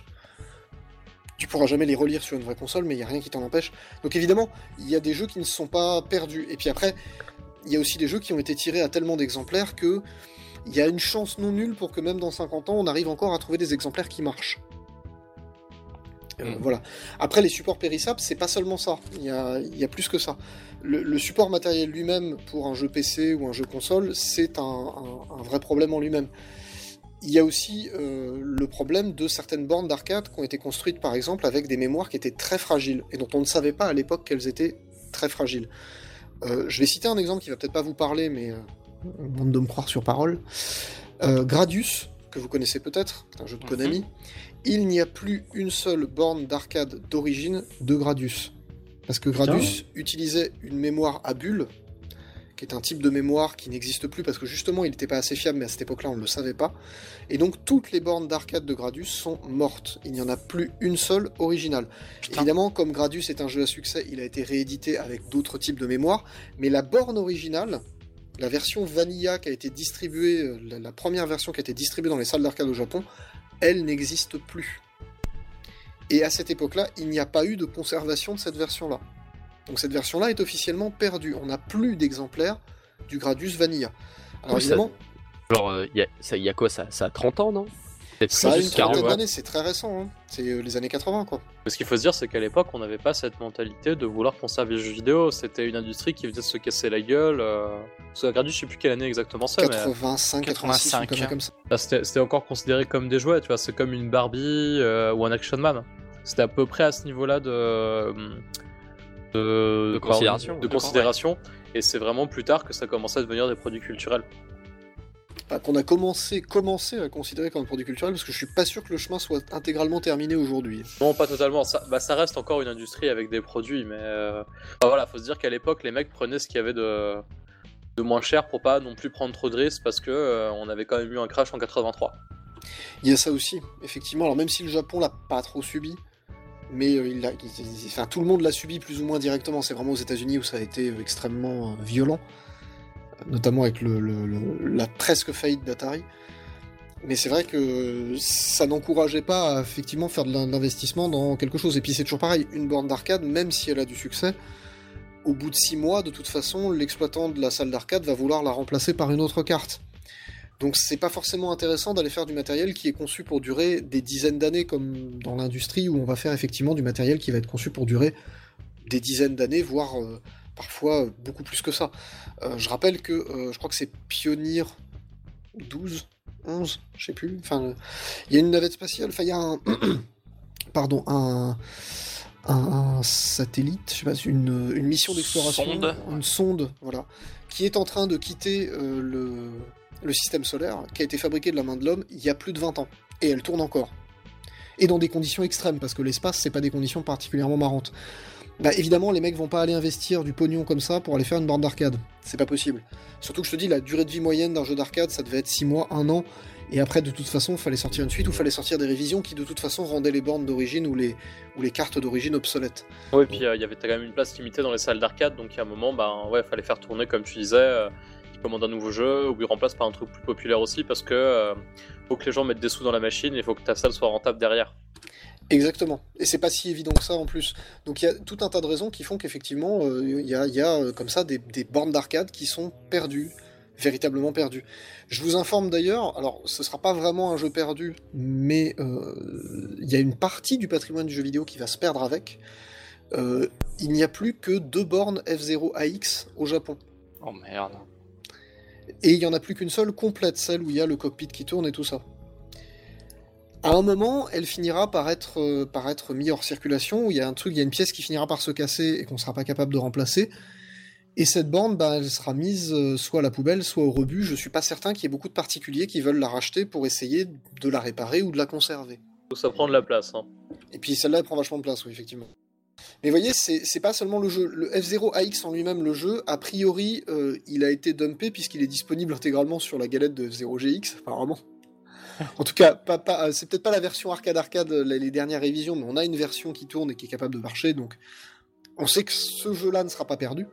Tu pourras jamais les relire sur une vraie console, mais il n'y a rien qui t'en empêche. Donc évidemment, il y a des jeux qui ne sont pas perdus. Et puis après, il y a aussi des jeux qui ont été tirés à tellement d'exemplaires que il y a une chance non nulle pour que même dans cinquante ans, on arrive encore à trouver des exemplaires qui marchent. Euh, mmh. Voilà. Après, les supports périssables, c'est pas seulement ça. Il y a, il y a plus que ça. Le, le support matériel lui-même, pour un jeu P C ou un jeu console, c'est un, un, un vrai problème en lui-même. Il y a aussi euh, le problème de certaines bornes d'arcade qui ont été construites, par exemple, avec des mémoires qui étaient très fragiles, et dont on ne savait pas à l'époque qu'elles étaient très fragiles. Euh, je vais citer un exemple qui va peut-être pas vous parler, mais euh, on demande de me croire sur parole. Euh, Gradius, que vous connaissez peut-être, c'est un jeu de Konami. Mm-hmm. Il n'y a plus une seule borne d'arcade d'origine de Gradius. Parce que Gradius Putain. utilisait une mémoire à bulles, qui est un type de mémoire qui n'existe plus, parce que justement il n'était pas assez fiable, mais à cette époque-là on ne le savait pas. Et donc toutes les bornes d'arcade de Gradius sont mortes. Il n'y en a plus une seule originale. Putain. Évidemment, comme Gradius est un jeu à succès, il a été réédité avec d'autres types de mémoire, mais la borne originale, la version Vanilla qui a été distribuée, la, la première version qui a été distribuée dans les salles d'arcade au Japon, elle n'existe plus. Et à cette époque-là, il n'y a pas eu de conservation de cette version-là. Donc cette version-là est officiellement perdue. On n'a plus d'exemplaires du Gradius Vanilla. Alors oui, évidemment... Ça, genre, il euh, y, y a quoi ça, ça a trente ans, non? Ça a une trentaine d'années, c'est très récent. Hein. C'est euh, les années quatre-vingts, quoi. Mais ce qu'il faut se dire, c'est qu'à l'époque, on n'avait pas cette mentalité de vouloir conserver les jeux vidéo. C'était une industrie qui venait de se casser la gueule. Euh... Parce que Gradius, je sais plus quelle année exactement c'est, quatre-vingt-cinq, mais... quatre-vingt-six, quatre-vingt-cinq, comme ça. Là, c'était, c'était encore considéré comme des jouets, tu vois. C'est comme une Barbie euh, ou un Action Man. C'était à peu près à ce niveau-là de... De, de considération, de considération ouais. Et c'est vraiment plus tard que ça commençait à devenir des produits culturels. Bah, qu'on a commencé, commencé à considérer comme un produit culturel, parce que je suis pas sûr que le chemin soit intégralement terminé aujourd'hui. Non, pas totalement. Ça, bah, ça reste encore une industrie avec des produits, mais euh... bah, voilà, faut se dire qu'à l'époque, les mecs prenaient ce qu'il y avait de, de moins cher pour pas non plus prendre trop de risques, parce que euh, on avait quand même eu un crash en quatre-vingt-trois. Il y a ça aussi, effectivement. Alors même si le Japon l'a pas trop subi, mais euh, il a, il, il, enfin, tout le monde l'a subi plus ou moins directement. C'est vraiment aux États-Unis où ça a été euh, extrêmement euh, violent. notamment avec le, le, le- la presque faillite d'Atari. Mais c'est vrai que ça n'encourageait pas à effectivement faire de l'in- l'investissement dans quelque chose. Et puis c'est toujours pareil, une borne d'arcade, même si elle a du succès, au bout de six mois, de toute façon, l'exploitant de la salle d'arcade va vouloir la remplacer par une autre carte. Donc c'est pas forcément intéressant d'aller faire du matériel qui est conçu pour durer des dizaines d'années, comme dans l'industrie où on va faire effectivement du matériel qui va être conçu pour durer des dizaines d'années, voire euh, parfois euh, beaucoup plus que ça. Euh, je rappelle que euh, je crois que c'est Pioneer douze, onze, je sais plus. Enfin, euh, il y a une navette spatiale, enfin il y a un, pardon, un, un, un satellite, je sais pas, une, une mission d'exploration, Sonde. une sonde, voilà, qui est en train de quitter euh, le, le système solaire, qui a été fabriqué de la main de l'homme il y a plus de vingt ans, et elle tourne encore. Et dans des conditions extrêmes, parce que l'espace, c'est pas des conditions particulièrement marrantes. Bah évidemment, les mecs vont pas aller investir du pognon comme ça pour aller faire une borne d'arcade. C'est pas possible. Surtout que je te dis, la durée de vie moyenne d'un jeu d'arcade, ça devait être six mois, un an, et après, de toute façon, fallait sortir une suite ou fallait sortir des révisions qui, de toute façon, rendaient les bornes d'origine ou les, ou les cartes d'origine obsolètes. Oui, et puis euh, il y avait quand même une place limitée dans les salles d'arcade, donc à un moment, ben ouais, fallait faire tourner comme tu disais, euh, ils commandent un nouveau jeu ou ils remplacent par un truc plus populaire aussi parce que euh, faut que les gens mettent des sous dans la machine et il faut que ta salle soit rentable derrière. Exactement. Et c'est pas si évident que ça en plus. Donc il y a tout un tas de raisons qui font qu'effectivement, euh, il y a, il y a euh, comme ça des, des bornes d'arcade qui sont perdues, véritablement perdues. Je vous informe d'ailleurs, alors ce sera pas vraiment un jeu perdu, mais euh, il y a une partie du patrimoine du jeu vidéo qui va se perdre avec. Euh, il n'y a plus que deux bornes F zéro A X au Japon. Oh merde. Et il y en a plus qu'une seule complète, celle où il y a le cockpit qui tourne et tout ça. À un moment, elle finira par être, euh, par être mise hors circulation, où il y a un truc, il y a une pièce qui finira par se casser et qu'on sera pas capable de remplacer. Et cette borne, bah, elle sera mise euh, soit à la poubelle, soit au rebut. Je suis pas certain qu'il y ait beaucoup de particuliers qui veulent la racheter pour essayer de la réparer ou de la conserver. Donc ça prend de la place. Hein. Et puis celle-là, elle prend vachement de place, oui, effectivement. Mais vous voyez, c'est c'est pas seulement le jeu. Le F zéro A X en lui-même, le jeu, a priori, euh, il a été dumpé puisqu'il est disponible intégralement sur la galette de F zéro G X, apparemment. En tout cas, pas, pas, c'est peut-être pas la version arcade-arcade, les, les dernières révisions, mais on a une version qui tourne et qui est capable de marcher, donc on sait que ce jeu-là ne sera pas perdu,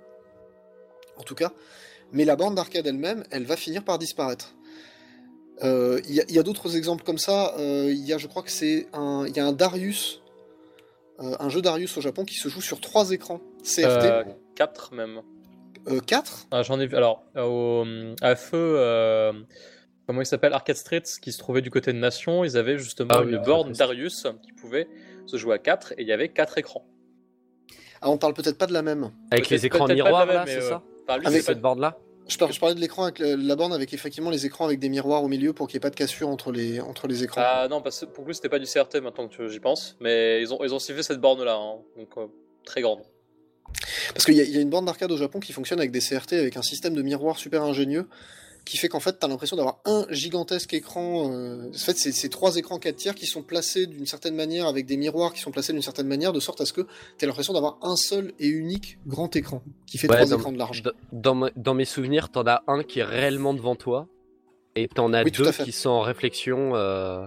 en tout cas. Mais la bande d'arcade elle-même, elle va finir par disparaître. Il euh, y a, y a d'autres exemples comme ça. Il euh, y a, je crois que c'est un, il y a un Darius, euh, un jeu Darius au Japon qui se joue sur trois écrans C R T. Euh, quatre même. Euh, quatre Ah, j'en ai vu. Alors, au, à feu, euh, comment il s'appelle, Arcade Street, qui se trouvait du côté de Nation, ils avaient justement Ah une oui, borne Arcade Darius qui pouvait se jouer à quatre et il y avait quatre écrans. Ah, on parle peut-être pas de la même. Avec les Peut-être- écrans peut-être pas de miroirs, la là, même, c'est mais, ça euh, enfin, lui, Avec c'est Cette pas- borne-là Je, par- je parlais de l'écran avec le- la borne avec effectivement les écrans avec des miroirs au milieu pour qu'il n'y ait pas de cassure entre les, entre les écrans. Ah non, parce que pour lui, c'était pas du C R T maintenant que j'y pense, mais ils ont, ils ont aussi fait cette borne-là, hein, donc euh, très grande. Parce qu'il y, a- il y a une borne d'arcade au Japon qui fonctionne avec des C R T, avec un système de miroir super ingénieux, qui fait qu'en fait, t'as l'impression d'avoir un gigantesque écran. euh, En fait, c'est c'est trois écrans quatre tiers qui sont placés d'une certaine manière, avec des miroirs qui sont placés d'une certaine manière, de sorte à ce que t'aies l'impression d'avoir un seul et unique grand écran, qui fait Ouais, trois dans, écrans de large. d- dans, me- dans mes souvenirs, t'en as un qui est réellement devant toi, et t'en as Oui, tout deux à fait. qui sont en réflexion. Euh...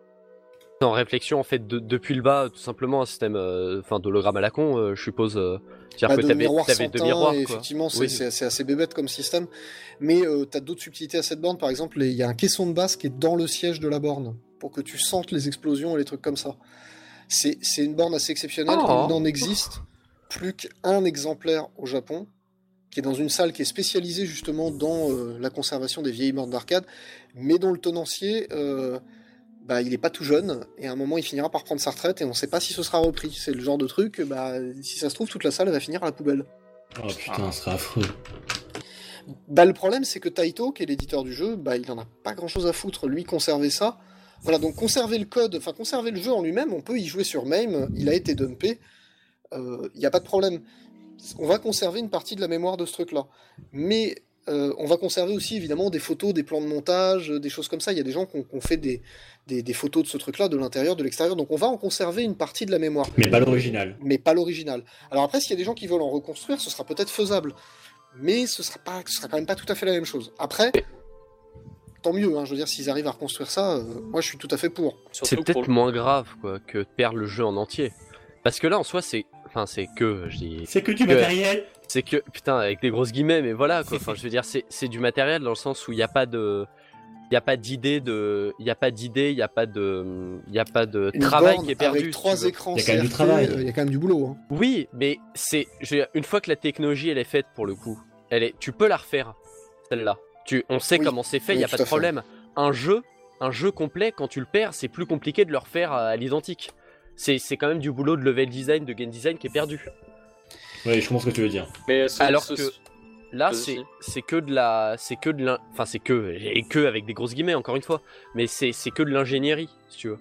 En réflexion, en fait, de- depuis le bas, tout simplement un système, euh, enfin, d'hologramme à la con, euh, je suppose. euh, C'est-à-dire Bah, que de t'avais miroir t'avais sans deux teint, miroirs, et quoi. effectivement, c'est Oui. c'est- c'est assez bébête comme système. Mais euh, t'as d'autres subtilités à cette borne, par exemple, il y a un caisson de basse qui est dans le siège de la borne, pour que tu sentes les explosions et les trucs comme ça. C'est c'est une borne assez exceptionnelle, Oh. il n'en existe plus qu'un exemplaire au Japon, qui est dans une salle qui est spécialisée justement dans euh, la conservation des vieilles bornes d'arcade, mais dont le tenancier, euh, bah, il est pas tout jeune, et à un moment il finira par prendre sa retraite, et on sait pas si ce sera repris. C'est le genre de truc, bah, si ça se trouve, toute la salle elle va finir à la poubelle. Oh putain, ce serait affreux. Bah, le problème, c'est que Taito, qui est l'éditeur du jeu, bah, il en a pas grand chose à foutre. Lui, conserver ça. Voilà, donc conserver le code, enfin, conserver le jeu en lui-même, on peut y jouer sur MAME, il a été dumpé, il n'y a pas de problème. On va conserver une partie de la mémoire de ce truc-là. Mais euh, on va conserver aussi, évidemment, des photos, des plans de montage, des choses comme ça. Il y a des gens qui ont, qui ont fait des, des, des photos de ce truc-là, de l'intérieur, de l'extérieur. Donc on va en conserver une partie de la mémoire. Mais pas l'original. Mais pas l'original. Alors après, s'il y a des gens qui veulent en reconstruire, ce sera peut-être faisable. Mais ce sera, pas, ce sera quand même pas tout à fait la même chose. Après, tant mieux, hein, je veux dire, s'ils arrivent à reconstruire ça, euh, moi je suis tout à fait pour. Surtout C'est pour peut-être le- moins grave, quoi, que de perdre le jeu en entier. Parce que là, en soi, c'est. enfin c'est que, je dis, C'est que du Que- matériel. c'est que, putain, avec des grosses guillemets, mais voilà quoi. Enfin, je veux dire, c'est c'est du matériel dans le sens où il y a pas de, il y a pas d'idée de, il y a pas d'idée, il y a pas de, il y a pas de Une travail borne qui est perdu. avec si trois tu veux. écrans Il y a quand même du C R T, travail. euh, il y a quand même du boulot. Hein. Oui, mais c'est, je veux dire, une fois que la technologie elle est faite pour le coup, elle est, tu peux la refaire, celle-là. Tu, on sait Oui. comment c'est fait, il Oui, y a tout pas de à fait. problème. Un jeu, un jeu complet, quand tu le perds, c'est plus compliqué de le refaire à l'identique. C'est, c'est quand même du boulot de level design, de game design qui est perdu. Oui, je comprends ce que tu veux dire. Mais ce- Alors ce- que là, Vas-y. c'est, c'est que de la, c'est que de l'in, enfin c'est que, et que avec des grosses guillemets encore une fois, mais c'est, c'est que de l'ingénierie, si tu veux.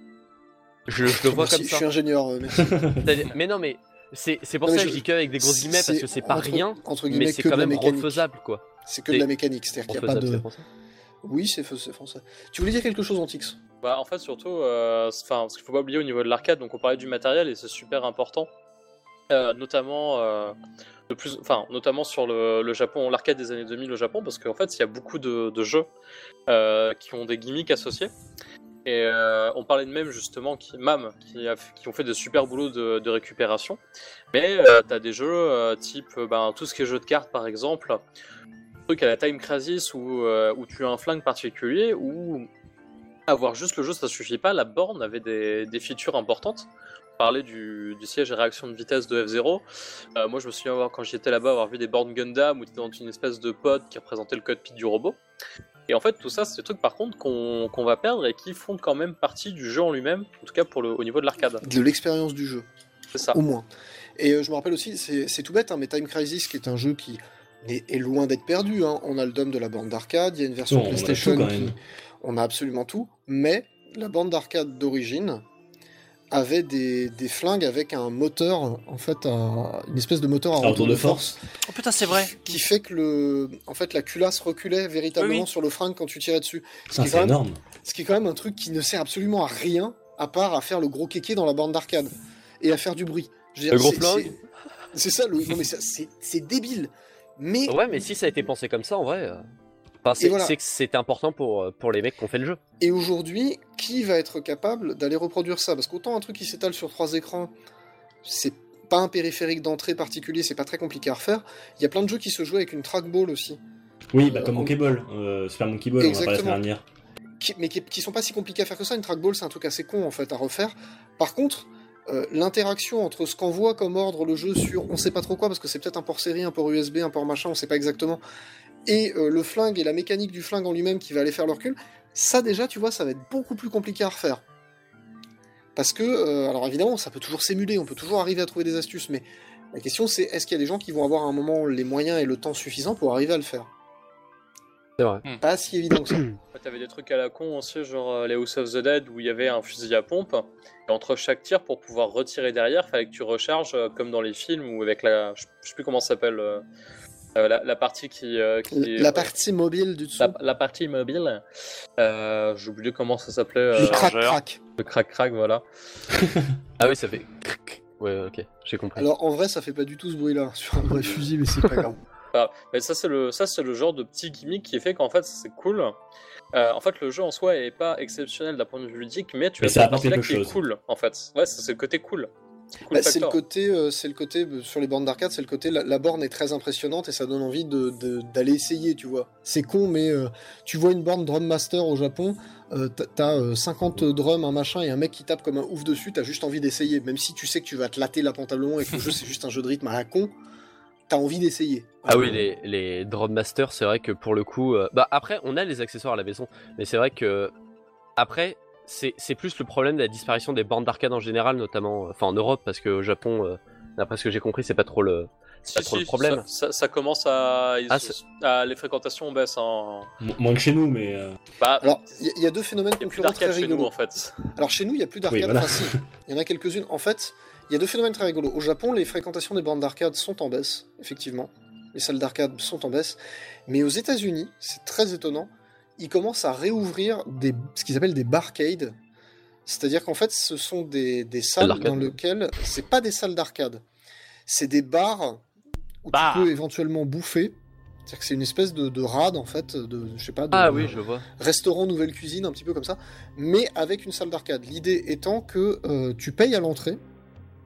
Je, je le vois Merci, comme je ça. suis ingénieur. euh, merci. C'est-à-dire- Mais non, mais c'est, c'est pour Non, mais ça que je- je dis que avec des grosses guillemets parce que c'est pas entre- rien, entre mais guillemets c'est que quand de la même mécanique. refaisable quoi. C'est que de la C'est- mécanique, c'est-à-dire qu'il n'y a pas Refaisable, de. c'est français. Oui, c'est c'est français. Tu voulais dire quelque chose, Antix? Bah, en fait, surtout, euh, c'est- enfin, parce qu'il faut pas oublier au niveau de l'arcade, donc on parlait du matériel et c'est super important, Euh, notamment, euh, de plus, enfin, notamment sur le, le Japon, l'arcade des années deux mille au Japon, parce qu'en fait, il y a beaucoup de, de jeux euh, qui ont des gimmicks associés. Et euh, on parlait de même justement, qui, MAM, qui, a, qui ont fait de super boulots de, de récupération. Mais euh, t'as des jeux euh, type, euh, ben, tout ce qui est jeux de cartes par exemple, truc à la Time Crisis où, euh, où tu as un flingue particulier, où avoir juste le jeu ça suffit pas, la borne avait des, des features importantes. On parlait du, du siège et réaction de vitesse de F zéro. Euh, moi je me souviens avoir, quand j'étais là-bas avoir vu des bornes Gundam où tu étais dans une espèce de pod qui représentait le cockpit du robot. Et en fait tout ça c'est des trucs par contre qu'on qu'on va perdre et qui font quand même partie du jeu en lui-même, en tout cas pour le, au niveau de l'arcade. De l'expérience du jeu, C'est ça. au moins. Et euh, je me rappelle aussi, c'est c'est tout bête, hein, mais Time Crisis, qui est un jeu qui est, est loin d'être perdu. Hein. On a le dôme de la bande d'arcade, il y a une version Non, on a PlayStation tout, quand qui- même. on a absolument tout, mais la bande d'arcade d'origine avait des, des flingues avec un moteur, en fait, un- une espèce de moteur à À retour de force, Oh putain, c'est vrai. qui fait que le, en fait, la culasse reculait véritablement Oui, oui. sur le flingue quand tu tirais dessus. Ce Putain, qui, est c'est quand même, énorme. ce qui est quand même un truc qui ne sert absolument à rien, à part à faire le gros kéké dans la bande d'arcade et à faire du bruit. Je veux dire, Le gros c'est- flingue. c'est- C'est ça, le... non mais ça, c'est c'est débile. Mais Ouais, mais si ça a été pensé comme ça, en vrai, euh, enfin, c'est voilà. c'est que c'était important pour, euh, pour les mecs qui ont fait le jeu. Et aujourd'hui, qui va être capable d'aller reproduire ça? Parce qu'autant un truc qui s'étale sur trois écrans, c'est pas un périphérique d'entrée particulier, c'est pas très compliqué à refaire. Il y a plein de jeux qui se jouent avec une trackball aussi, Oui, bah Euh, comme on- Monkey Ball, euh, Super Monkey Ball, on en a parlé la Exactement. semaine dernière. qui- mais qui, qui sont pas si compliqués à faire que ça. Une trackball, c'est un truc assez con en fait à refaire. Par contre, euh, l'interaction entre ce qu'envoie comme ordre le jeu sur on sait pas trop quoi, parce que c'est peut-être un port série, un port U S B, un port machin, on sait pas exactement, et euh, le flingue et la mécanique du flingue en lui-même qui va aller faire le recul, ça déjà, tu vois, ça va être beaucoup plus compliqué à refaire. Parce que, euh, alors évidemment, ça peut toujours s'émuler, on peut toujours arriver à trouver des astuces, mais la question c'est est-ce qu'il y a des gens qui vont avoir à un moment les moyens et le temps suffisant pour arriver à le faire? C'est vrai. Pas si évident que ça. Ouais, T'avais des trucs à la con aussi, genre euh, les House of the Dead où il y avait un fusil à pompe. Et entre chaque tir, pour pouvoir retirer derrière, fallait que tu recharges euh, comme dans les films ou avec la. Je je sais plus comment ça s'appelle. euh, euh, la, la partie qui. euh, qui est- La partie mobile du dessous, la, la partie mobile. Euh, J'ai oublié comment ça s'appelait. euh, le crack chargeur. crack. le crack-crack, voilà. Ah oui, ça fait. cric. Ouais, ok, j'ai compris. Alors en vrai, ça fait pas du tout ce bruit-là sur un vrai fusil, mais c'est pas grave. Voilà. Mais ça, c'est le, ça, c'est le genre de petit gimmick qui fait qu'en fait, c'est cool. Euh, en fait, le jeu en soi est pas exceptionnel d'un point de vue ludique, mais tu Mais as ça cette apporte partie-là quelque qui est chose. cool, en fait. Ouais, c'est c'est le côté cool. Cool Bah, c'est le factor. côté, euh, c'est le côté euh, sur les bornes d'arcade, c'est le côté la, la borne est très impressionnante et ça donne envie de, de- d'aller essayer, tu vois. C'est con, mais euh, tu vois une borne Drum Master au Japon, euh, t'as- t'as euh, cinquante drums, un machin et un mec qui tape comme un ouf dessus, t'as juste envie d'essayer, même si tu sais que tu vas te latter la pantalon et que le jeu c'est juste un jeu de rythme à la con, t'as envie d'essayer. Ah oui, les, les Drum Masters, c'est vrai que pour le coup. euh, Bah après, on a les accessoires à la maison, mais c'est vrai que. Après, c'est c'est plus le problème de la disparition des bornes d'arcade en général, notamment. euh, Enfin, en Europe, parce qu'au Japon, euh, d'après ce que j'ai compris, c'est pas trop le. C'est pas Si, trop si, le problème. Ça, ça- ça commence à, ils- Ah, c'est- à- les fréquentations baissent en. Mo- Moins que chez nous, mais. euh, Bah, Alors, il y, a- il y a deux phénomènes il y a plus concurrents très d'arcade chez nous rigolos. en fait. Alors chez nous, il n'y a plus d'arcade, Oui, voilà. enfin si, il y en a quelques-unes. En fait, il y a deux phénomènes très rigolos. Au Japon, les fréquentations des bornes d'arcade sont en baisse, effectivement. Les salles d'arcade sont en baisse. Mais aux États-Unis, c'est très étonnant, ils commencent à réouvrir des, ce qu'ils appellent des barcades. C'est-à-dire qu'en fait, ce sont des, des salles d'arcade. dans lesquelles... C'est pas des salles d'arcade. C'est des bars où Bar. tu peux éventuellement bouffer. C'est-à-dire que c'est une espèce de, de rade, en fait, de, je sais pas, de, Ah oui, je vois. restaurant nouvelle cuisine, un petit peu comme ça, mais avec une salle d'arcade. L'idée étant que euh, tu payes à l'entrée,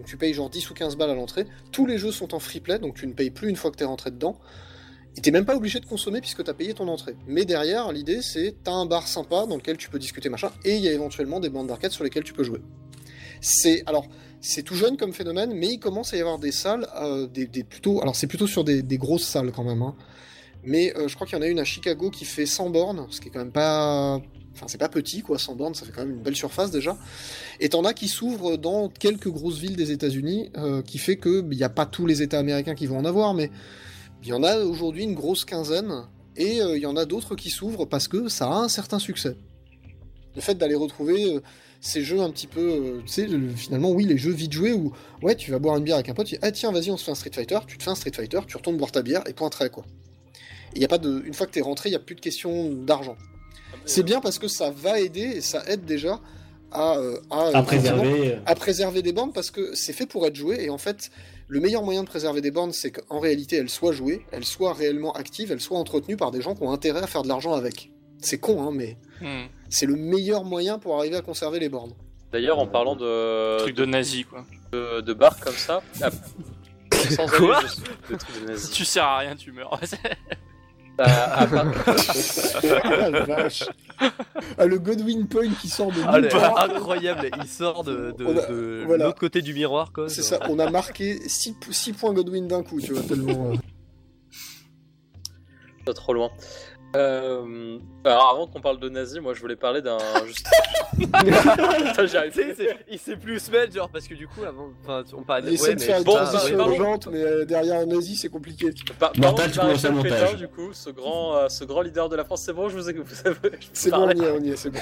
donc tu payes genre dix ou quinze balles à l'entrée, tous les jeux sont en free play, donc tu ne payes plus une fois que t'es rentré dedans, et t'es même pas obligé de consommer puisque t'as payé ton entrée. Mais derrière, l'idée c'est, t'as un bar sympa dans lequel tu peux discuter machin, et il y a éventuellement des bandes d'arcade sur lesquelles tu peux jouer. C'est, alors, c'est tout jeune comme phénomène, mais il commence à y avoir des salles, euh, des, des plutôt, alors c'est plutôt sur des, des grosses salles quand même, hein. Mais euh, je crois qu'il y en a une à Chicago qui fait cent bornes, ce qui est quand même pas... Enfin, c'est pas petit, quoi, cent bornes, ça fait quand même une belle surface, déjà. Et t'en as qui s'ouvrent dans quelques grosses villes des États-Unis, euh, qui fait que, il n'y a pas tous les États américains qui vont en avoir, mais il y en a aujourd'hui une grosse quinzaine, et il euh, y en a d'autres qui s'ouvrent parce que ça a un certain succès. Le fait d'aller retrouver... Euh, ces jeux un petit peu, euh, tu sais, le, finalement, oui, les jeux vite joués où, ouais, tu vas boire une bière avec un pote, tu dis, ah tiens, vas-y, on se fait un Street Fighter, tu te fais un Street Fighter, tu retournes boire ta bière, et point trait, quoi. Et y a pas de, une fois que t'es rentré, il n'y a plus de question d'argent. C'est bien parce que ça va aider, et ça aide déjà à, euh, à, à, préserver... à préserver des bornes, parce que c'est fait pour être joué, et en fait, le meilleur moyen de préserver des bornes, c'est qu'en réalité, elles soient jouées, elles soient réellement actives, elles soient entretenues par des gens qui ont intérêt à faire de l'argent avec. C'est con, hein, mais hmm. c'est le meilleur moyen pour arriver à conserver les bornes. D'ailleurs, en parlant de... Truc de nazi, quoi. De, de bars comme ça... Ah, sans quoi aller, je... de trucs de nazi. Tu sers à rien, tu meurs. Ah, ah, la vache. Ah, le Godwin Point qui sort de ah, le... incroyable, il sort de, de, a... de voilà. l'autre côté du miroir, quoi. C'est ça, on a marqué six points Godwin d'un coup, tu vois, tellement... Pas trop loin. Euh... Alors avant qu'on parle de nazi, moi je voulais parler d'un... Juste... Putain, j'y arrive. Tu sais, il sait plus se mettre, genre, parce que du coup, avant, enfin, on parlait de... Il essaie de faire une transition urgente, mais euh, derrière un nazi, c'est compliqué. Par Mortal, tu peux lancer un montage. Du coup, ce grand, euh, ce grand leader de la France, c'est bon, je vous ai... Vous avez... C'est bon, on y est, on y est, c'est bon.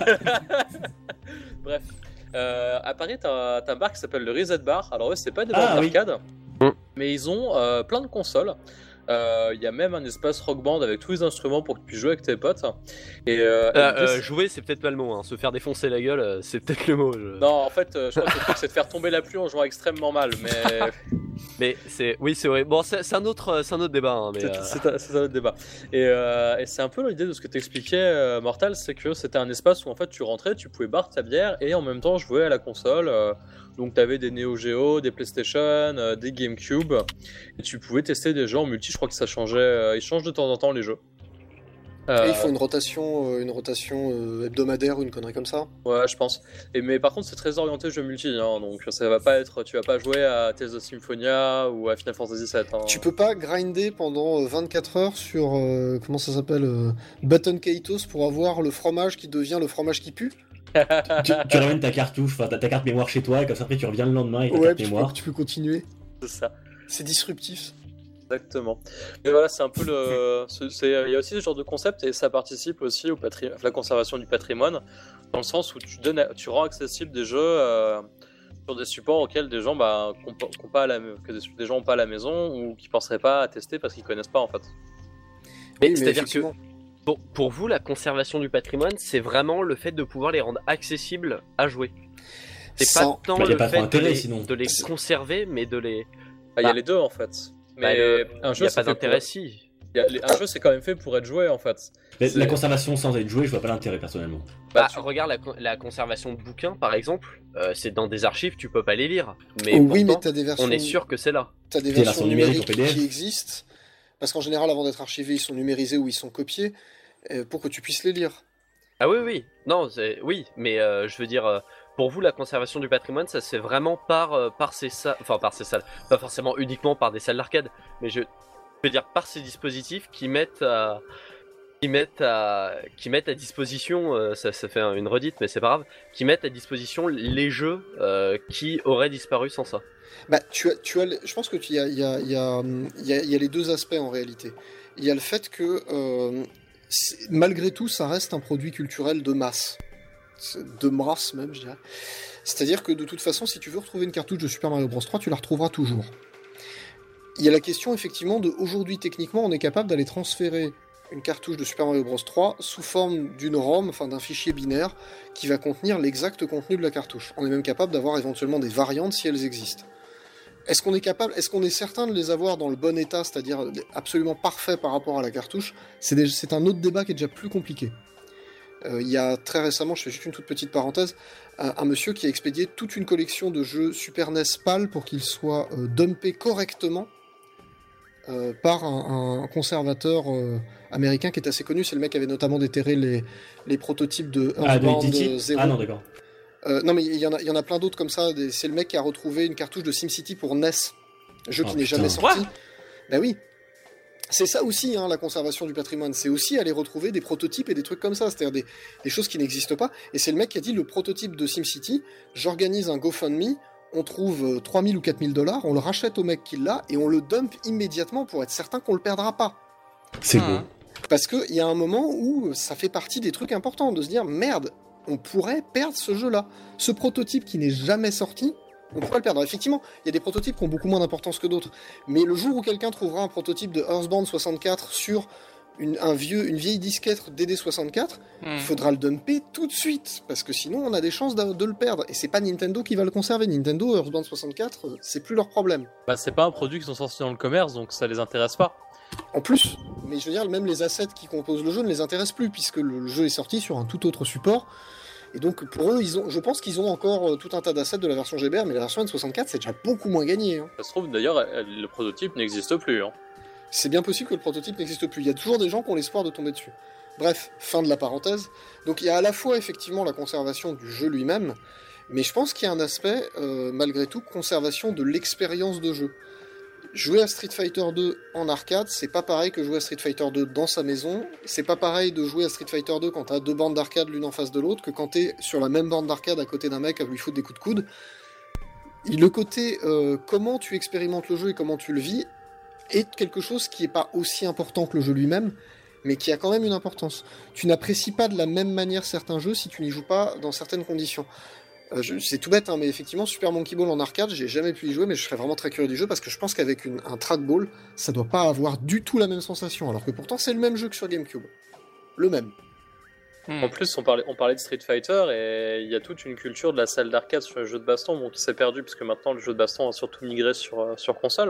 Bref. Euh, à Paris, t'as, t'as un bar qui s'appelle le Reset Bar. Alors eux, c'est pas des bars ah, d'arcade, oui. mais ils ont euh, plein de consoles. Il euh, y a même un espace rock band avec tous les instruments pour que tu puisses jouer avec tes potes. Et euh, euh, euh, jouer, c'est peut-être pas le mot. Hein. Se faire défoncer la gueule, euh, c'est peut-être le mot. Je... Non, en fait, euh, je crois que le truc, c'est de faire tomber la pluie en jouant extrêmement mal. Mais, mais c'est, oui, c'est vrai. Bon, c'est, c'est un autre, c'est un autre débat. Hein, mais c'est, c'est, un, c'est un autre débat. Et, euh, et c'est un peu l'idée de ce que t'expliquais, euh, Mortal, c'est que c'était un espace où en fait tu rentrais, tu pouvais boire ta bière et en même temps jouer à la console. Euh, Donc t'avais des Neo Geo, des PlayStation, euh, des GameCube, et tu pouvais tester des jeux en multi. Je crois que ça changeait, euh, ils changent de temps en temps les jeux. Euh... Et ils font une rotation, euh, une rotation euh, hebdomadaire ou une connerie comme ça. Ouais, je pense. Et mais par contre c'est très orienté jeu multi, hein, donc ça va pas être, tu vas pas jouer à Tales of Symphonia ou à Final Fantasy sept. Hein. Tu peux pas grinder pendant vingt-quatre heures sur euh, comment ça s'appelle, euh, Button Kaitos pour avoir le fromage qui devient le fromage qui pue. tu, tu ramènes ta cartouche, enfin ta, ta carte mémoire chez toi, et comme ça après tu reviens le lendemain et ta ouais, carte mémoire. Peux, tu peux continuer. C'est ça. C'est disruptif. Exactement. Et voilà, c'est un peu le. C'est, c'est, il y a aussi ce genre de concept et ça participe aussi au patri... à la conservation du patrimoine, dans le sens où tu donnes, tu rends accessible des jeux euh, sur des supports auxquels des gens, bah, qu'on, qu'on pas à la... que des, des gens ont pas à la maison ou qui penseraient pas à tester parce qu'ils connaissent pas en fait. Mais, oui, mais c'est-à-dire que. Pour, pour vous, la conservation du patrimoine, c'est vraiment le fait de pouvoir les rendre accessibles à jouer. C'est Sans... pas tant bah, le fait de les, de les conserver, mais de les... Il bah, y a les deux, en fait. Mais bah, le... un jeu, il n'y a pas d'intérêt pour... si. Y a... Un jeu, c'est quand même fait pour être joué, en fait. La, la conservation sans être joué, je vois pas l'intérêt, personnellement. Bah, tu... Regarde, la, la conservation de bouquins, par exemple, euh, c'est dans des archives, tu peux pas les lire. Mais oh, pourtant, oui, mais t'as des versions... on est sûr que c'est là. T'as des versions numériques qui existent, parce qu'en général, avant d'être archivés, ils sont numérisés ou ils sont copiés. Pour que tu puisses les lire. Ah oui, oui, non, c'est... oui, mais euh, je veux dire, euh, pour vous, la conservation du patrimoine, ça c'est vraiment par, euh, par ces salles, enfin par ces salles, pas forcément uniquement par des salles d'arcade, mais je veux dire par ces dispositifs qui mettent à, qui mettent à, qui mettent à disposition, euh, ça, ça fait une redite, mais c'est pas grave, qui mettent à disposition les jeux euh, qui auraient disparu sans ça. Bah, tu as, tu as, je pense que tu y a, il y a, il y a, il y a, il y a les deux aspects en réalité. Il y a le fait que euh, malgré tout, ça reste un produit culturel de masse. De masse même, je dirais. C'est-à-dire que de toute façon, si tu veux retrouver une cartouche de Super Mario Bros trois, tu la retrouveras toujours. Il y a la question, effectivement, de aujourd'hui, techniquement, on est capable d'aller transférer une cartouche de Super Mario Bros trois sous forme d'une ROM, enfin d'un fichier binaire, qui va contenir l'exact contenu de la cartouche. On est même capable d'avoir éventuellement des variantes si elles existent. Est-ce qu'on est capable, est-ce qu'on est certain de les avoir dans le bon état, c'est-à-dire absolument parfait par rapport à la cartouche ? c'est, des, c'est un autre débat qui est déjà plus compliqué. Euh, il y a très récemment, je fais juste une toute petite parenthèse, un, un monsieur qui a expédié toute une collection de jeux Super N E S PAL pour qu'ils soient euh, dumpés correctement euh, par un, un conservateur euh, américain qui est assez connu. C'est le mec qui avait notamment déterré les, les prototypes de Ah, de Earthbound D T? Zero. Ah non, d'accord. Euh, non mais il y en a, il y en a plein d'autres comme ça. Des- C'est le mec qui a retrouvé une cartouche de SimCity pour N E S, jeu Oh, qui n'est putain. jamais sorti. Quoi Ben oui. C'est ça aussi, hein, la conservation du patrimoine. C'est aussi aller retrouver des prototypes et des trucs comme ça, c'est-à-dire des, des choses qui n'existent pas. Et c'est le mec qui a dit le prototype de SimCity, j'organise un GoFundMe, on trouve euh, trois mille ou quatre mille dollars, on le rachète au mec qui l'a et on le dump immédiatement pour être certain qu'on le perdra pas. C'est Hmm. beau. Parce qu'il y a un moment où ça fait partie des trucs importants, de se dire merde, on pourrait perdre ce jeu-là. Ce prototype qui n'est jamais sorti, on pourrait le perdre. Alors, effectivement, il y a des prototypes qui ont beaucoup moins d'importance que d'autres. Mais le jour où quelqu'un trouvera un prototype de Earthbound soixante-quatre sur une, un vieux, une vieille disquette D D soixante-quatre, Hmm. il faudra le dumper tout de suite. Parce que sinon, on a des chances de, de le perdre. Et c'est pas Nintendo qui va le conserver. Nintendo, Earthbound soixante-quatre, euh, c'est plus leur problème. Bah, c'est pas un produit qui sont sortis dans le commerce, donc ça les intéresse pas. En plus, mais je veux dire, même les assets qui composent le jeu ne les intéressent plus, puisque le, le jeu est sorti sur un tout autre support. Et donc, pour eux, ils ont, je pense qu'ils ont encore euh, tout un tas d'assets de la version G B R, mais la version N soixante-quatre, c'est déjà beaucoup moins gagné. Hein. Ça se trouve, d'ailleurs, elle- le prototype n'existe plus. Hein. C'est bien possible que le prototype n'existe plus. Il y a toujours des gens qui ont l'espoir de tomber dessus. Bref, fin de la parenthèse. Donc, il y a à la fois, effectivement, la conservation du jeu lui-même, mais je pense qu'il y a un aspect, euh, malgré tout, conservation de l'expérience de jeu. Jouer à Street Fighter deux en arcade, c'est pas pareil que jouer à Street Fighter deux dans sa maison. C'est pas pareil de jouer à Street Fighter deux quand t'as deux bandes d'arcade l'une en face de l'autre que quand t'es sur la même bande d'arcade à côté d'un mec à lui foutre des coups de coude. Et le côté euh, comment tu expérimentes le jeu et comment tu le vis est quelque chose qui est pas aussi important que le jeu lui-même, mais qui a quand même une importance. Tu n'apprécies pas de la même manière certains jeux si tu n'y joues pas dans certaines conditions. Euh, je- c'est tout bête, hein, mais effectivement, Super Monkey Ball en arcade, j'ai jamais pu y jouer, mais je serais vraiment très curieux du jeu parce que je pense qu'avec une- un trackball, ça doit pas avoir du tout la même sensation, alors que pourtant c'est le même jeu que sur GameCube. Le même. Hmm. En plus, on parlait, on parlait de Street Fighter et il y a toute une culture de la salle d'arcade sur les jeux de baston bon, qui s'est perdue puisque maintenant le jeu de baston a surtout migré sur, euh, sur console.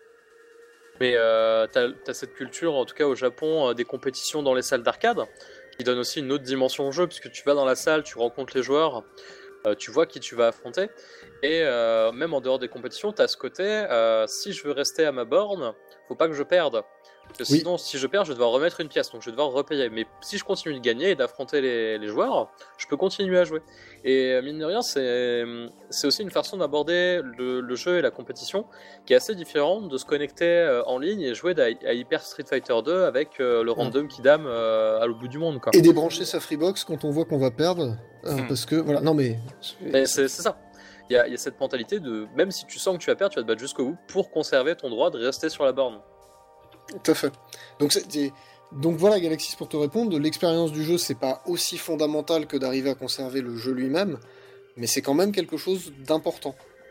Mais euh, t'as, t'as cette culture, en tout cas au Japon, euh, des compétitions dans les salles d'arcade qui donne aussi une autre dimension au jeu puisque tu vas dans la salle, tu rencontres les joueurs, euh, tu vois qui tu vas affronter. Et euh, même en dehors des compétitions, t'as ce côté, euh, si je veux rester à ma borne, faut pas que je perde. Parce que Oui. sinon, si je perds, je vais devoir remettre une pièce, donc je vais devoir repayer. Mais si je continue de gagner et d'affronter les, les joueurs, je peux continuer à jouer. Et euh, mine de rien, c'est, c'est aussi une façon d'aborder le, le jeu et la compétition qui est assez différente de se connecter euh, en ligne et jouer à, à Hyper Street Fighter deux avec euh, le random qui dame euh, à l'autre bout du monde. Quoi. Et débrancher sa Freebox quand on voit qu'on va perdre, euh, Hmm. parce que, voilà, non mais... Et c'est, c'est ça. Il y, a, il y a cette mentalité de même si tu sens que tu vas perdre, tu vas te battre jusqu'au bout pour conserver ton droit de rester sur la borne. Tout à fait. Donc, c'est- c'est- Donc voilà, Galaxis, pour te répondre, l'expérience du jeu, c'est pas aussi fondamental que d'arriver à conserver le jeu lui-même, mais c'est quand même quelque chose d'important.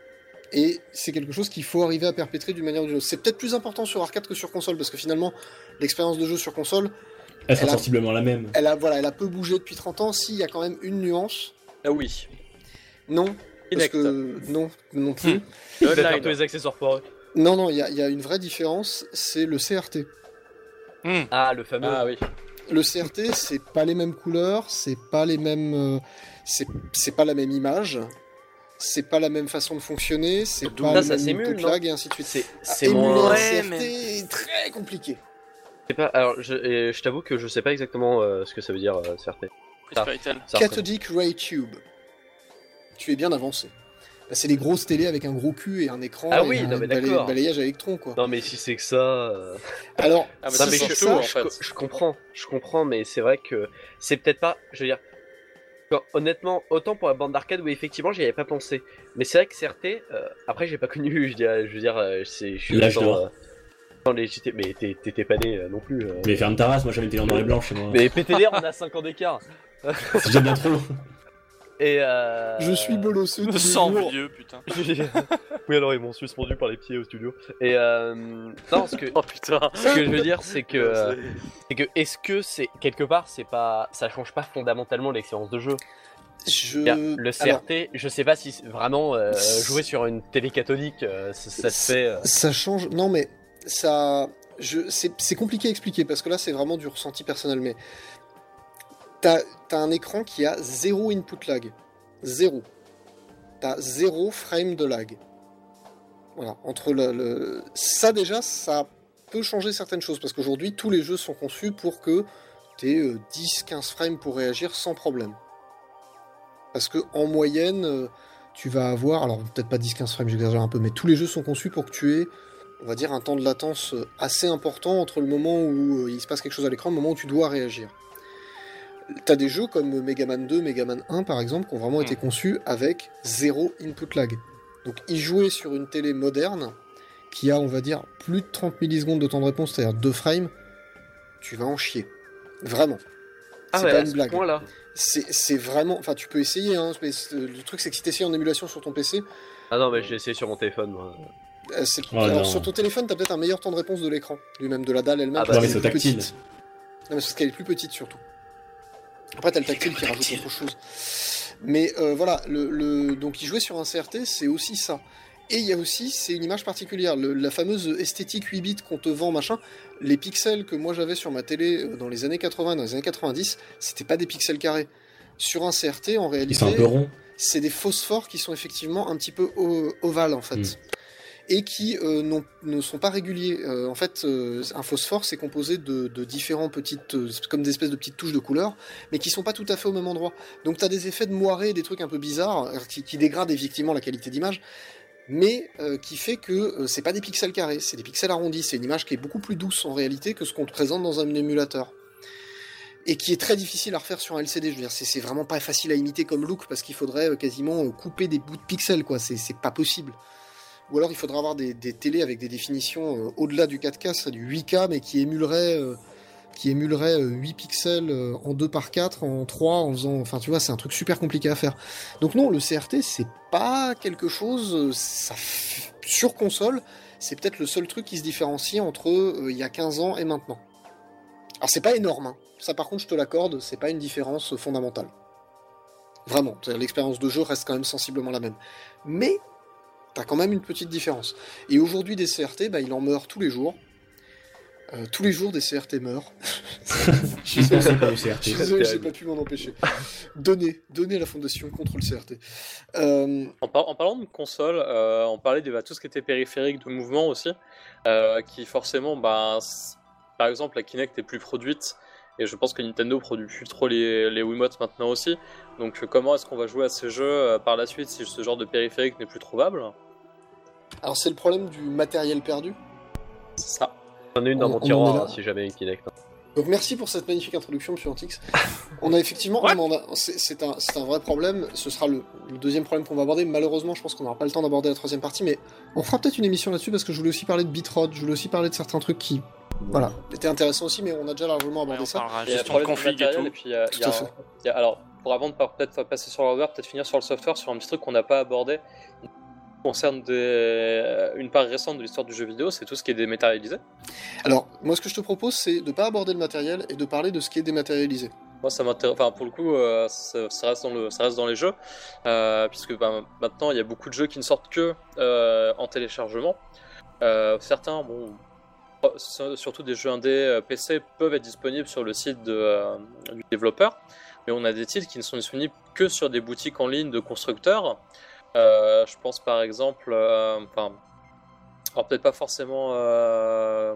Et c'est quelque chose qu'il faut arriver à perpétrer d'une manière ou d'une autre. C'est peut-être plus important sur arcade que sur console, parce que finalement, l'expérience de jeu sur console, Elle sera Elle a- sensiblement la même. elle a, voilà, elle a peu bougé depuis trente ans. S'il y a quand même une nuance, Ah oui. non. Parce Kinect. que non, non plus. Hmm. Le Il va faire online. tous les accessoires pour eux. Non, non, il y, a- il y a une vraie différence, c'est le C R T. Hmm. Ah, le fameux. Ah oui. Le C R T, c'est pas les mêmes couleurs, c'est pas les mêmes, euh, c'est c'est pas la même image, c'est pas la même façon de fonctionner, c'est Donc pas là, le ça même s'émule, input non lag et ainsi de suite. C'est Ah, c'est émuler moins. un Ouais, C R T mais- est très compliqué. C'est pas. Alors, je, et je t'avoue que je sais pas exactement euh, ce que ça veut dire, euh, C R T. Chris Paytel. Ça représente- Cathodic Ray Tube. Tu es bien avancé. Bah, c'est les grosses télés avec un gros cul et un écran Ah et oui, un non, mais balai- d'accord. balayage à électron, quoi. Non, mais si c'est que ça. euh, Alors, Ah, mais si ça Non, mais c'est c'est je, tout, ça, en je, fait. je comprends, je comprends, mais c'est vrai que c'est peut-être pas. Je veux dire. Genre, honnêtement, autant pour la bande d'arcade où effectivement j'y avais pas pensé. Mais c'est vrai que C R T, euh, après j'ai pas connu, je, dirais- je veux dire, euh, c'est, je suis L'âge dans, d'or. euh, dans les G T. Mais t'es- t'étais pas né euh, non plus. euh. Mais ferme ta race, moi j'avais été en noir et blanc chez moi. Mais P T D R, on a cinq ans d'écart. C'est déjà bien trop. Et euh... je suis bolosseux tous Me les sens jours. vieux, putain. Oui, alors ils m'ont suspendu par les pieds au studio. Et euh... non, ce que, Oh putain. ce que je veux dire, c'est que, euh, c'est que, est-ce que c'est quelque part, c'est pas, ça change pas fondamentalement l'expérience de jeu. Je... Le C R Alors, T, je sais pas si c'est vraiment euh, jouer sur une télé catholique, euh, ça, ça te fait. euh, Ça change. Non, mais ça. Je... C'est c'est compliqué à expliquer parce que là, c'est vraiment du ressenti personnel. Mais t'as, t'as un écran qui a zéro input lag. Zéro. T'as zéro frame de lag. Voilà, entre le, le... Ça déjà, ça peut changer certaines choses, parce qu'aujourd'hui, tous les jeux sont conçus pour que t'aies euh, dix à quinze frames pour réagir sans problème. Parce que en moyenne, euh, tu vas avoir, alors peut-être pas dix à quinze frames, j'exagère un peu, mais tous les jeux sont conçus pour que tu aies, on va dire, un temps de latence assez important entre le moment où euh, il se passe quelque chose à l'écran et le moment où tu dois réagir. T'as des jeux comme Mega Man deux, Mega Man un par exemple, qui ont vraiment mmh. été conçus avec zéro input lag. Donc y jouer sur une télé moderne, qui a, on va dire, plus de trente millisecondes de temps de réponse, c'est-à-dire deux frames, tu vas en chier. Vraiment. Ah c'est ouais, pas à une ce blague. point-là. C'est, c'est vraiment... Enfin, tu peux essayer, hein, mais le truc, c'est que si t'essayes en émulation sur ton P C... Ah non, mais j'ai essayé sur mon téléphone, moi. Euh, c'est... Oh, Alors, non. sur ton téléphone, t'as peut-être un meilleur temps de réponse de l'écran, lui-même, de la dalle elle-même. Ah bah, parce mais qu'elle c'est est plus tactile. petite. Non, mais c'est parce qu'elle est plus petite, surtout. Après, t'as le tactile qui rajoute autre chose. Mais euh, voilà, le, le... donc y jouer sur un C R T, c'est aussi ça. Et il y a aussi, c'est une image particulière, le, la fameuse esthétique huit bits qu'on te vend, machin. Les pixels que moi j'avais sur ma télé dans les années quatre-vingts, dans les années quatre-vingt-dix, c'était pas des pixels carrés. Sur un C R T, en réalité, Ils sont un peu ronds. c'est des phosphores qui sont effectivement un petit peu o- ovales, en fait. Mm. Et qui euh, non, ne sont pas réguliers. Euh, en fait, euh, un phosphore, c'est composé de, de différents petites, euh, comme des espèces de petites touches de couleur, mais qui sont pas tout à fait au même endroit. Donc t'as des effets de moiré, des trucs un peu bizarres, qui, qui dégradent effectivement la qualité d'image, mais euh, qui fait que euh, c'est pas des pixels carrés, c'est des pixels arrondis. C'est une image qui est beaucoup plus douce en réalité que ce qu'on te présente dans un émulateur. Et qui est très difficile à refaire sur un L C D. Je veux dire, c'est, c'est vraiment pas facile à imiter comme look, parce qu'il faudrait euh, quasiment euh, couper des bouts de pixels, quoi. C'est, c'est pas possible. Ou alors il faudra avoir des, des télés avec des définitions euh, au-delà du quatre K, c'est du huit K, mais qui émulerait, euh, qui émulerait euh, huit pixels euh, en deux par quatre, en trois, en faisant... Enfin, tu vois, c'est un truc super compliqué à faire. Donc non, le C R T, c'est pas quelque chose... Euh, ça, sur console, c'est peut-être le seul truc qui se différencie entre euh, il y a quinze ans et maintenant. Alors c'est pas énorme, hein. Ça par contre, je te l'accorde, c'est pas une différence fondamentale. Vraiment, l'expérience de jeu reste quand même sensiblement la même. Mais... t'as quand même une petite différence. Et aujourd'hui, des C R T, bah, il en meurt tous les jours. Euh, tous les jours, des C R T meurent. Je suis pensé pas au C R T. Je suis désolé, j'ai pas pu m'en empêcher. Donnez, donnez à la fondation contre le C R T. Euh... En, par- en parlant de console, euh, on parlait de bah, tout ce qui était périphérique de mouvement aussi, euh, qui forcément, bah, par exemple, la Kinect est plus produite, et je pense que Nintendo produit plus trop les, les Wiimotes maintenant aussi. Donc comment est-ce qu'on va jouer à ces jeux euh, par la suite si ce genre de périphérique n'est plus trouvable? Alors c'est le problème du matériel perdu. C'est ça. J'en ai une dans On- mon on en est tiroir, là. hein, si jamais une Kinect. Donc merci pour cette magnifique introduction, monsieur Antix. On a effectivement, on en a- c'est, c'est, un, c'est un vrai problème. Ce sera le, le deuxième problème qu'on va aborder. Malheureusement, je pense qu'on n'aura pas le temps d'aborder la troisième partie, mais on fera peut-être une émission là-dessus parce que je voulais aussi parler de Bitrot, je voulais aussi parler de certains trucs qui, voilà, étaient intéressants aussi, mais on a déjà largement abordé Ouais, on ça. parlera Il y a le gestion de problème du config et matériel, tout. et puis il y a, il y a Tout à un- fait. il y a- alors, pour avant de par- peut-être passer sur le hardware, peut-être finir sur le software, sur un petit truc qu'on n'a pas abordé, qui concerne des- une part récente de l'histoire du jeu vidéo, c'est tout ce qui est dématérialisé. Alors, moi, ce que je te propose, c'est de pas aborder le matériel et de parler de ce qui est dématérialisé. Moi, ça m'intéresse. Enfin, pour le coup, euh, ça, ça reste dans le, ça reste dans les jeux, euh, puisque bah, maintenant, il y a beaucoup de jeux qui ne sortent que euh, en téléchargement. Euh, certains, bon, surtout des jeux indés euh, P C, peuvent être disponibles sur le site de, euh, du développeur, mais on a des titres qui ne sont disponibles que sur des boutiques en ligne de constructeurs. Euh, je pense par exemple, euh, enfin, alors peut-être pas forcément. Euh,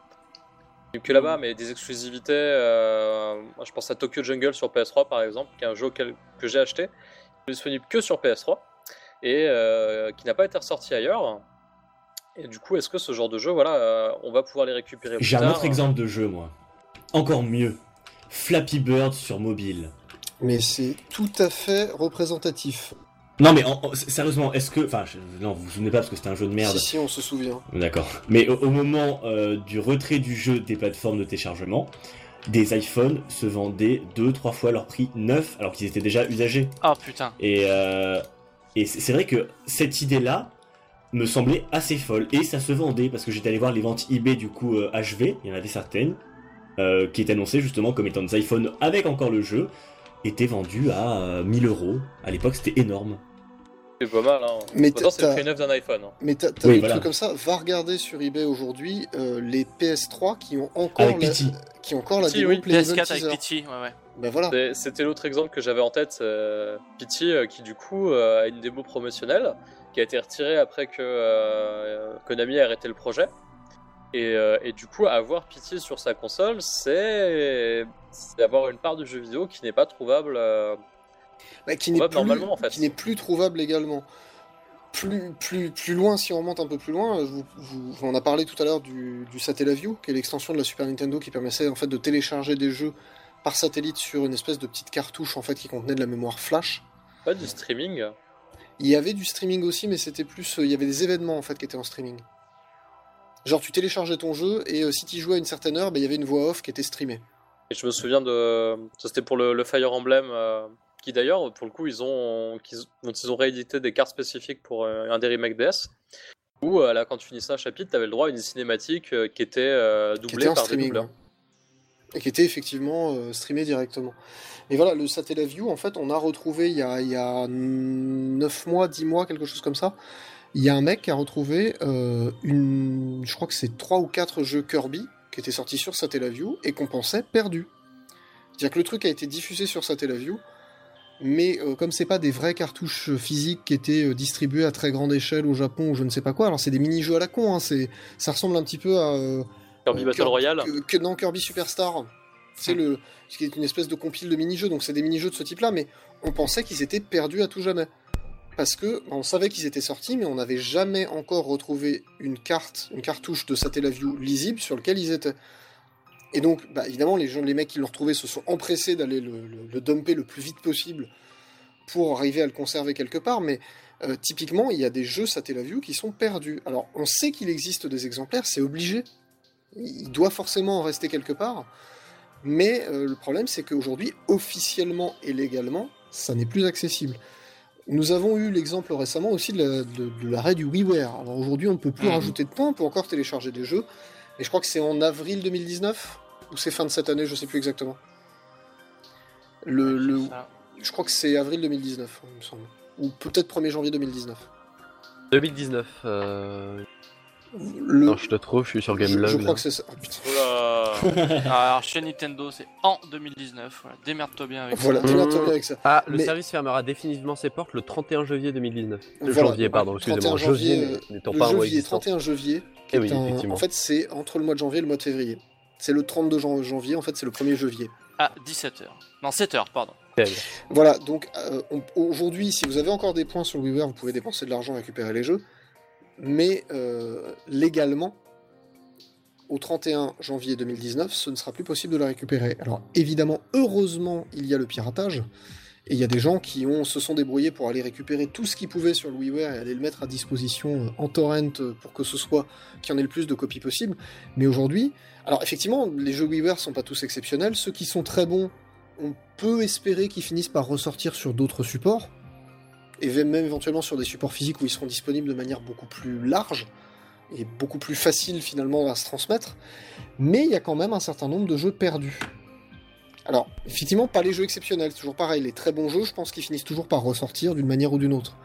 que là-bas, mais des exclusivités. Euh, je pense à Tokyo Jungle sur P S trois par exemple, qui est un jeu auquel, que j'ai acheté, qui est disponible que sur P S trois et euh, qui n'a pas été ressorti ailleurs. Et du coup, est-ce que ce genre de jeu, voilà, euh, on va pouvoir les récupérer plus J'ai un tard autre exemple de jeu, moi. Encore mieux. Flappy Bird sur mobile. Mais c'est tout à fait représentatif. Non mais en- en- sérieusement, est-ce que... Enfin, je- non, vous vous souvenez pas parce que c'était un jeu de merde. Si, si, on se souvient. D'accord. Mais au, au moment euh, du retrait du jeu des plateformes de téléchargement, des iPhones se vendaient deux, trois fois leur prix neuf alors qu'ils étaient déjà usagés. Ah putain. Et, euh, et c'est c'est vrai que cette idée-là me semblait assez folle. Et ça se vendait parce que j'étais allé voir les ventes eBay du coup euh, H V, il y en avait certaines, euh, qui étaient annoncées justement comme étant des iPhones avec encore le jeu, étaient vendus à euh, mille euros. À l'époque, c'était énorme. C'est pas mal, hein. Mais Pourtant, c'est t'as- le prix neuf d'un iPhone. hein. Mais t'as, t'as Oui, des voilà. trucs comme ça, va regarder sur eBay aujourd'hui euh, les P S trois qui ont encore Avec la, Pity. qui ont encore la Si, démo oui, P S Playable quatre avec Teaser. Pity, ouais, ouais. Ben voilà. C'est- C'était l'autre exemple que j'avais en tête, euh, Pity, euh, qui du coup euh, a une démo promotionnelle qui a été retirée après que euh, Konami a arrêté le projet. Et, euh, et du coup, avoir Pity sur sa console, c'est c'est avoir une part du jeu vidéo qui n'est pas trouvable. euh, Bah, qui n'est trouvable plus, normalement, en fait. qui n'est plus trouvable légalement. Plus, plus, plus loin, si on remonte un peu plus loin, vous, vous- on a parlé tout à l'heure du, du Satellaview, qui est l'extension de la Super Nintendo qui permettait en fait de télécharger des jeux par satellite sur une espèce de petite cartouche en fait qui contenait de la mémoire flash. Pas du streaming. Il y avait du streaming aussi, mais c'était plus, euh, il y avait des événements en fait qui étaient en streaming. Genre tu téléchargeais ton jeu et euh, si tu jouais à une certaine heure, bah, il y avait une voix off qui était streamée. Et je me souviens de. Ça, c'était pour le, le Fire Emblem, euh, qui d'ailleurs, pour le coup, ils ont, qu'ils- dont ils ont réédité des cartes spécifiques pour euh, un des remakes D S. Où, euh, là, quand tu finissais un chapitre, tu avais le droit à une cinématique euh, qui était euh, Qui doublée était en par des streaming. doubleurs. Ouais. Et qui était effectivement euh, streamé directement. Et voilà, le Satellaview, en fait, on a retrouvé il y a, il y a neuf mois, dix mois, quelque chose comme ça. Il y a un mec qui a retrouvé euh, une. Je crois que c'est trois ou quatre jeux Kirby qui étaient sortis sur Satellaview et qu'on pensait perdus. C'est-à-dire que le truc a été diffusé sur Satellaview, mais euh, comme c'est pas des vraies cartouches physiques qui étaient euh, distribuées à très grande échelle au Japon ou je ne sais pas quoi, alors c'est des mini-jeux à la con, hein, c'est... ça ressemble un petit peu à. euh, Kirby euh, Battle Kirby- Royale. que, que dans Kirby Superstar. C'est le, ce qui est une espèce de compile de mini-jeux, donc c'est des mini-jeux de ce type-là, mais on pensait qu'ils étaient perdus à tout jamais. Parce que on savait qu'ils étaient sortis, mais on n'avait jamais encore retrouvé une carte, une cartouche de Satellaview lisible sur lequel ils étaient. Et donc, bah, évidemment, les gens, les mecs qui l'ont retrouvé se sont empressés d'aller le, le, le dumper le plus vite possible pour arriver à le conserver quelque part, mais euh, typiquement, il y a des jeux Satellaview qui sont perdus. Alors, on sait qu'il existe des exemplaires, c'est obligé. Il doit forcément en rester quelque part. Mais euh, le problème, c'est qu'aujourd'hui, officiellement et légalement, ça n'est plus accessible. Nous avons eu l'exemple récemment aussi de, la- de- de l'arrêt du WiiWare. Alors aujourd'hui, on ne peut plus Mhm. rajouter de points, on peut encore télécharger des jeux. Et je crois que c'est en avril deux mille dix-neuf, ou c'est fin de cette année, je sais plus exactement. Le, le- Ça. je crois que c'est avril deux mille dix-neuf, il me semble. Ou peut-être premier janvier deux mille dix-neuf. deux mille dix-neuf. Euh... Le... Non, je te trouve, je suis sur je, Gamelog. je là. crois que c'est ça. Ah, putain. Oula. Alors, chez Nintendo, c'est en deux mille dix-neuf. Voilà. Démerde-toi bien avec Voilà, ça. démerde-toi bien avec ça. Ah, le Mais- service fermera définitivement ses portes le trente et un janvier deux mille dix-neuf. Le Voilà. janvier, pardon, excusez-moi. trente et un janvier, Janvier, euh, n'étant Le pas un mois janvier, existant. trente et un janvier. qui Eh est oui, un- effectivement. En fait, c'est entre le mois de janvier et le mois de février. C'est le trente-deux jan- janvier, en fait, c'est le premier janvier. À dix-sept heures. Non, sept heures, pardon. Voilà, donc euh, on- aujourd'hui, si vous avez encore des points sur le WiiWare, vous pouvez dépenser de l'argent et récupérer les jeux. Mais euh, légalement, au trente et un janvier deux mille dix-neuf, ce ne sera plus possible de la récupérer. Alors évidemment, heureusement, il y a le piratage. Et il y a des gens qui ont, se sont débrouillés pour aller récupérer tout ce qu'ils pouvaient sur le WiiWare et aller le mettre à disposition euh, en torrent euh, pour que ce soit qu'il y en ait le plus de copies possible. Mais aujourd'hui, alors effectivement, les jeux WiiWare sont pas tous exceptionnels. Ceux qui sont très bons, on peut espérer qu'ils finissent par ressortir sur d'autres supports, et même éventuellement sur des supports physiques où ils seront disponibles de manière beaucoup plus large et beaucoup plus facile finalement à se transmettre. Mais il y a quand même un certain nombre de jeux perdus. Alors, effectivement, pas les jeux exceptionnels, c'est toujours pareil. Les très bons jeux, je pense qu'ils finissent toujours par ressortir d'une manière ou d'une autre.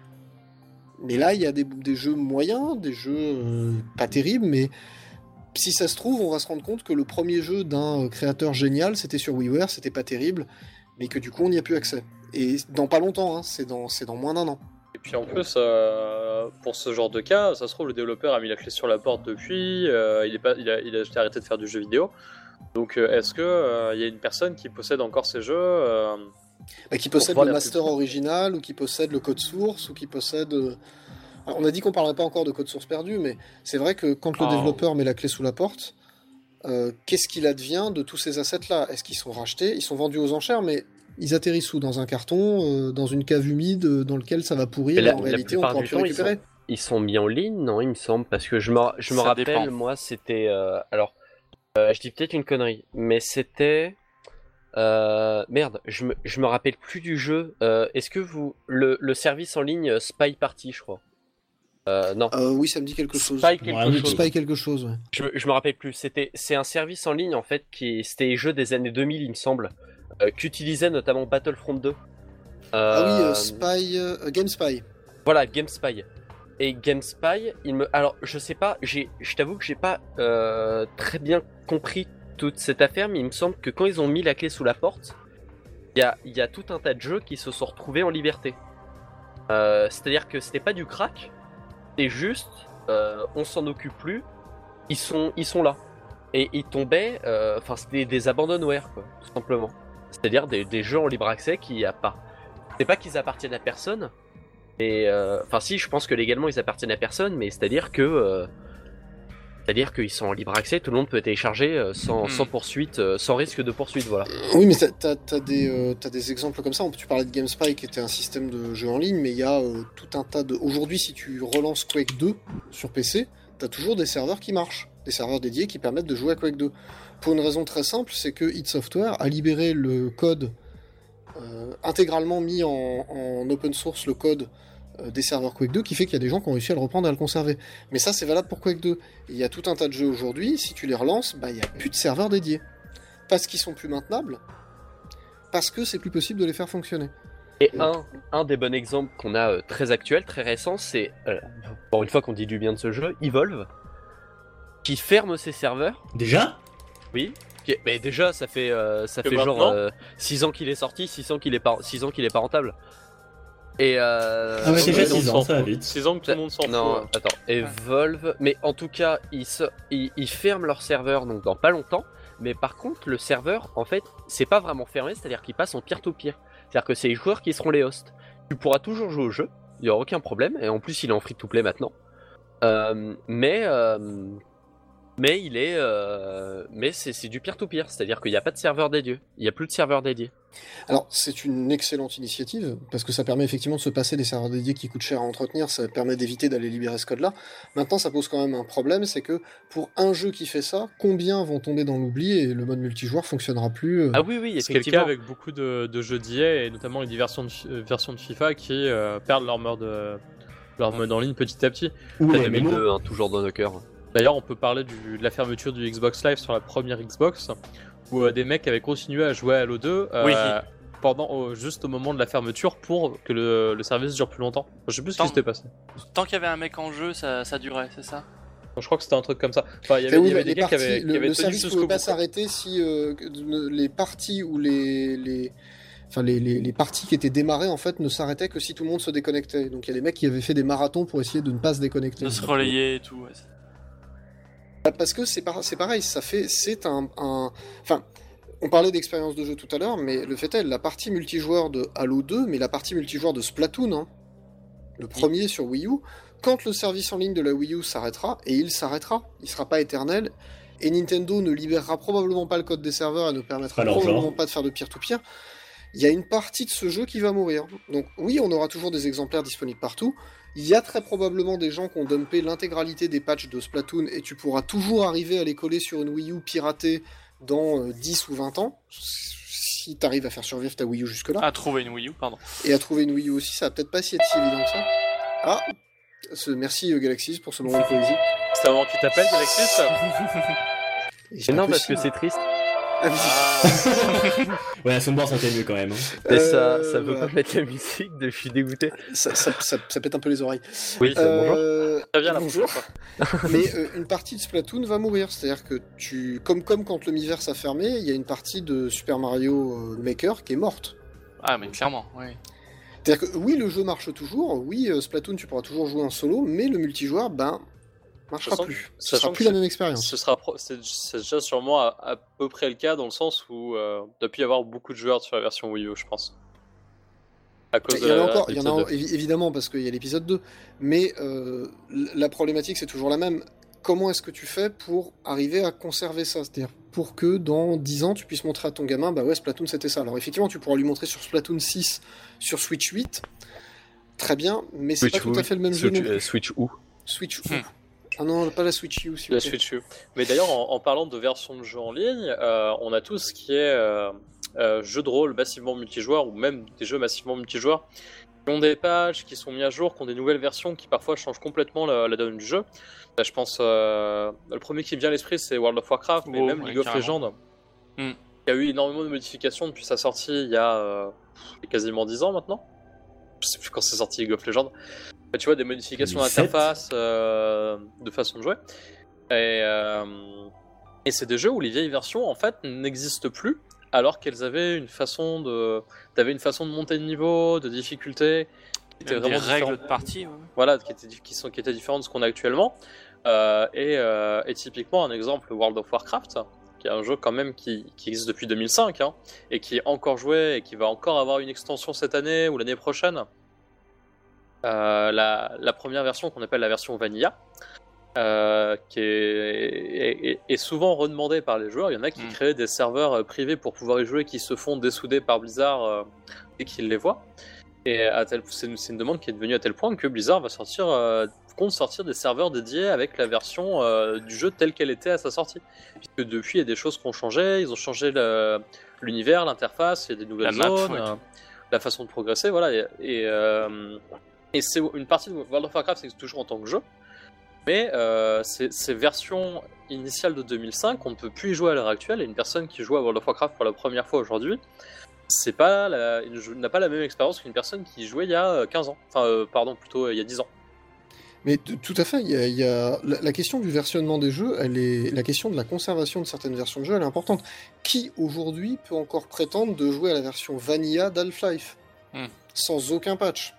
Mais là, il y a des, des jeux moyens, des jeux euh, pas terribles, mais si ça se trouve, on va se rendre compte que le premier jeu d'un euh, créateur génial, c'était sur WiiWare, c'était pas terrible, mais que du coup, on n'y a plus accès. Et dans pas longtemps, hein, c'est dans, c'est dans moins d'un an. Et puis en plus, euh, pour ce genre de cas, ça se trouve, le développeur a mis la clé sur la porte depuis, euh, il, est pas, il, a, il a arrêté de faire du jeu vidéo. Donc euh, est-ce qu'il euh, y a une personne qui possède encore ces jeux euh, Bah, qui possède voir le la master original, ou qui possède le code source, ou qui possède... euh, Alors, on a dit qu'on parlerait pas encore de code source perdu, mais c'est vrai que quand le Oh. développeur met la clé sous la porte, euh, qu'est-ce qu'il advient de tous ces assets-là? Est-ce qu'ils sont rachetés? Ils sont vendus aux enchères, mais ils atterrissent où? Dans un carton, euh, dans une cave humide, euh, dans lequel ça va pourrir, Mais la- et en la réalité, on plupart pourra du plus temps, ils récupérer. Ils sont mis en ligne, non, il me semble, parce que je me, je me Ça rappelle, dépend. moi, c'était... euh, alors, euh, je dis peut-être une connerie, mais c'était... euh, merde, je me, je me rappelle plus du jeu. Euh, Est-ce que vous... Le, le service en ligne euh, Spy Party, je crois. Euh, non. Euh, oui, ça me dit quelque chose. Spy quelque Ouais, oui, chose. Spy quelque chose, ouais. Je, me- je me rappelle plus. C'était, c'est un service en ligne en fait qui, c'était les jeux des années deux mille, il me semble, euh, qu'utilisait notamment Battlefront deux. Ah oui, Euh, euh, Spy... euh, Game Spy. Voilà, GameSpy. Et GameSpy, il me, alors je sais pas, j'ai, je t'avoue que j'ai pas euh, très bien compris toute cette affaire, mais il me semble que quand ils ont mis la clé sous la porte, il y a, y a tout un tas de jeux qui se sont retrouvés en liberté. Euh, c'est-à-dire que c'était pas du crack, c'est juste, euh, on s'en occupe plus, ils sont, ils sont là. Et ils tombaient, enfin euh, c'était des abandonware, quoi, tout simplement. C'est-à-dire des, des jeux en libre accès qui a pas. C'est pas qu'ils appartiennent à personne, et enfin euh, si, je pense que légalement ils appartiennent à personne, mais c'est-à-dire que, euh, c'est-à-dire qu'ils sont en libre accès, tout le monde peut télécharger euh, sans, mmh. sans poursuite, euh, sans risque de poursuite, voilà. Oui, mais t'as, t'as, des, euh, t'as des exemples comme ça. Tu parlais de GameSpy qui était un système de jeu en ligne, mais il y a euh, tout un tas de. Aujourd'hui, si tu relances Quake deux sur P C, t'as toujours des serveurs qui marchent. Des serveurs dédiés qui permettent de jouer à Quake deux. Pour une raison très simple, c'est que id Software a libéré le code, euh, intégralement mis en, en open source, le code euh, des serveurs Quake deux, qui fait qu'il y a des gens qui ont réussi à le reprendre et à le conserver. Mais ça, c'est valable pour Quake deux. Il y a tout un tas de jeux aujourd'hui, si tu les relances, bah, il n'y a plus de serveurs dédiés. Parce qu'ils sont plus maintenables, parce que c'est plus possible de les faire fonctionner. Et un, un des bons exemples qu'on a euh, très actuel, très récent, c'est, euh, pour une fois qu'on dit du bien de ce jeu, Evolve, qui ferme ses serveurs. Déjà ? Oui. Qui, mais déjà, ça fait, euh, ça que fait genre euh, six ans qu'il est sorti, six ans qu'il est pas, six ans qu'il est pas rentable. Et euh, ah ouais, déjà six six ans, ça va vite. six ans que tout le monde s'en fout. Non, hein. attends, Evolve, mais en tout cas, ils, se, ils, ils ferment leur serveur donc dans pas longtemps. Mais par contre, le serveur, en fait, c'est pas vraiment fermé, c'est-à-dire qu'il passe en peer-to-peer. C'est-à-dire que c'est les joueurs qui seront les hosts. Tu pourras toujours jouer au jeu, il y aura aucun problème. Et en plus, il est en free-to-play maintenant. Euh, mais euh, mais il est, euh, mais c'est, c'est du peer-to-peer, c'est-à-dire qu'il n'y a pas de serveur dédié. Il n'y a plus de serveur dédié. Alors, c'est une excellente initiative, parce que ça permet effectivement de se passer des serveurs dédiés qui coûtent cher à entretenir, ça permet d'éviter d'aller libérer ce code-là. Maintenant, ça pose quand même un problème, c'est que pour un jeu qui fait ça, combien vont tomber dans l'oubli et le mode multijoueur fonctionnera plus euh... Ah oui, oui, c'est le cas avec beaucoup de, de jeux d'I A, et notamment avec des versions de, euh, versions de FIFA qui euh, perdent leur mode, euh, leur mode en ligne petit à petit. Ou deux mille deux, hein, toujours dans nos cœurs. D'ailleurs, on peut parler du, de la fermeture du Xbox Live sur la première Xbox, où euh, des mecs avaient continué à jouer à Halo deux euh, oui. pendant, euh, juste au moment de la fermeture pour que le, le service dure plus longtemps. Je sais plus tant, ce qui s'était passé. Tant qu'il y avait un mec en jeu, ça, ça durait, c'est ça ? Je crois que c'était un truc comme ça. Enfin, il y avait, oui, il y avait des gars parties, qui avaient, le, qui avaient le tenu service ne pouvait pas s'arrêter si euh, les parties ou les... les... Enfin, les, les, les parties qui étaient démarrées, en fait, ne s'arrêtaient que si tout le monde se déconnectait. Donc, il y a des mecs qui avaient fait des marathons pour essayer de ne pas se déconnecter. De se relayer et tout, ouais. Parce que c'est, par, c'est pareil, ça fait, c'est un, un... Enfin, on parlait d'expérience de jeu tout à l'heure, mais le fait est, la partie multijoueur de Halo deux, mais la partie multijoueur de Splatoon, hein, le premier sur Wii U, quand le service en ligne de la Wii U s'arrêtera, et il s'arrêtera, il sera pas éternel, et Nintendo ne libérera probablement pas le code des serveurs et ne permettra Alors, probablement genre. pas de faire de peer-to-peer, il y a une partie de ce jeu qui va mourir. Donc oui, on aura toujours des exemplaires disponibles partout. Il y a très probablement des gens qui ont dumpé l'intégralité des patchs de Splatoon et tu pourras toujours arriver à les coller sur une Wii U piratée dans euh, dix ou vingt ans, si tu arrives à faire survivre ta Wii U jusque-là. À trouver une Wii U, pardon. Et à trouver une Wii U aussi, ça va peut-être pas si être si évident que ça. Ah, ce, merci euh, Galaxis pour ce moment de poésie. C'est un moment qui t'appelle, Galaxis. Et non, parce que c'est triste. Ah, ouais, la soundbar ça fait mieux quand même. Hein. Mais ça, ça veut voilà. pas mettre la musique, de... je suis dégoûté. Ça, ça, ça, ça pète un peu les oreilles. Oui, euh, bonjour. Ça vient là. Bonjour. Mais euh, une partie de Splatoon va mourir, c'est-à-dire que tu, comme comme quand le Miiverse a fermé, il y a une partie de Super Mario euh, Maker qui est morte. Ah, mais clairement, oui. C'est-à-dire que oui, le jeu marche toujours, oui, euh, Splatoon, tu pourras toujours jouer en solo, mais le multijoueur, ben, marchera sachant, plus. Ce sera plus la même expérience. Ce sera pro- c'est, c'est déjà sûrement à, à peu près le cas dans le sens où euh, il doit plus y avoir beaucoup de joueurs sur la version Wii U, je pense. À cause il y en a de la, encore, il y en a deux. évidemment parce qu'il y a l'épisode deux, mais euh, la problématique c'est toujours la même. Comment est-ce que tu fais pour arriver à conserver ça ? C'est-à-dire pour que dans dix ans tu puisses montrer à ton gamin, bah ouais, Splatoon c'était ça. Alors effectivement, tu pourras lui montrer sur Splatoon six, sur Switch huit, très bien, mais c'est Switch pas tout à fait le même Switch, jeu non plus. euh, Switch où Switch U. Hmm. Ah non, pas la Switch U, s'il vous La plaît. Switch U. Mais d'ailleurs, en, en parlant de version de jeu en ligne, euh, on a tout ce qui est euh, euh, jeux de rôle massivement multijoueurs ou même des jeux massivement multijoueurs qui ont des patchs, qui sont mis à jour, qui ont des nouvelles versions qui parfois changent complètement la, la donne du jeu. Là, je pense, euh, le premier qui me vient à l'esprit, c'est World of Warcraft, mais Oh, même ouais, League of carrément. Legends. Mm. Il y a eu énormément de modifications depuis sa sortie il y a euh, quasiment dix ans maintenant. Je sais plus quand c'est sorti League of Legends. Bah, tu vois, des modifications deux mille sept d'interface, euh, de façon de jouer. Et, euh, et c'est des jeux où les vieilles versions, en fait, n'existent plus alors qu'elles avaient une façon de, t'avais une façon de monter de niveau, de difficulté, qui était Même vraiment des règles différente. de partie. Ouais. Voilà, qui étaient, qui sont, qui étaient différentes de ce qu'on a actuellement. Euh, et, euh, et typiquement un exemple, World of Warcraft, qui est un jeu quand même qui, qui existe depuis deux mille cinq, hein, et qui est encore joué et qui va encore avoir une extension cette année ou l'année prochaine. Euh, la, la première version qu'on appelle la version Vanilla, euh, qui est, est, est souvent redemandée par les joueurs. Il y en a qui Mm. créent des serveurs euh, privés pour pouvoir y jouer, qui se font dessouder par Blizzard euh, dès qu'ils les voient. Et à tel, c'est, une, c'est une demande qui est devenue à tel point que Blizzard va sortir, euh, compte sortir des serveurs dédiés avec la version euh, du jeu telle qu'elle était à sa sortie. Puisque depuis, il y a des choses qui ont changé. Ils ont changé le, l'univers, l'interface, il y a des nouvelles La map, zones, ouais, euh, tout. la façon de progresser, voilà. Et, et, euh, et c'est une partie de World of Warcraft, c'est toujours en tant que jeu. Mais euh, ces, ces versions initiales de deux mille cinq, on ne peut plus y jouer à l'heure actuelle. Et une personne qui joue à World of Warcraft pour la première fois aujourd'hui, c'est pas la, n'a pas la même expérience qu'une personne qui jouait il y a quinze ans. Enfin, euh, pardon, plutôt il y a dix ans. Mais t- tout à fait, il y a, il y a- la, la question du versionnement des jeux, elle est, la question de la conservation de certaines versions de jeux, elle est importante. Qui aujourd'hui peut encore prétendre de jouer à la version Vanilla d'Half-Life Hmm. sans aucun patch?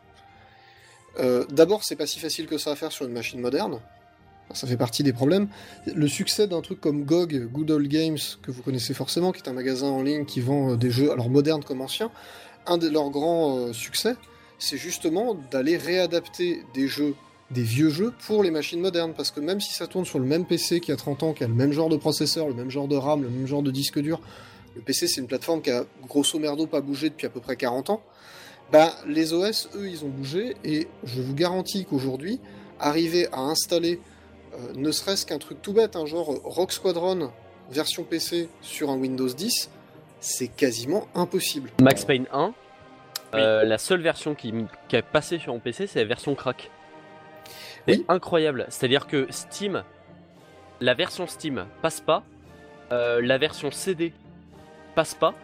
Euh, D'abord, c'est pas si facile que ça à faire sur une machine moderne. Ça fait partie des problèmes. Le succès d'un truc comme G O G, Good Old Games, que vous connaissez forcément, qui est un magasin en ligne qui vend euh, des jeux, alors modernes comme anciens, un de leurs grands euh, succès, c'est justement d'aller réadapter des jeux, des vieux jeux, pour les machines modernes. Parce que même si ça tourne sur le même P C qui a trente ans, qui a le même genre de processeur, le même genre de RAM, le même genre de disque dur, le P C c'est une plateforme qui a grosso merdo pas bougé depuis à peu près quarante ans, bah, les O S, eux, ils ont bougé, et je vous garantis qu'aujourd'hui, arriver à installer euh, ne serait-ce qu'un truc tout bête, hein, genre Rogue Squadron version P C sur un Windows dix, c'est quasiment impossible. Max Payne un, euh, la seule version qui, qui a passé sur mon P C, c'est la version crack. C'est Oui. incroyable, c'est-à-dire que Steam, la version Steam passe pas, euh, la version C D passe pas,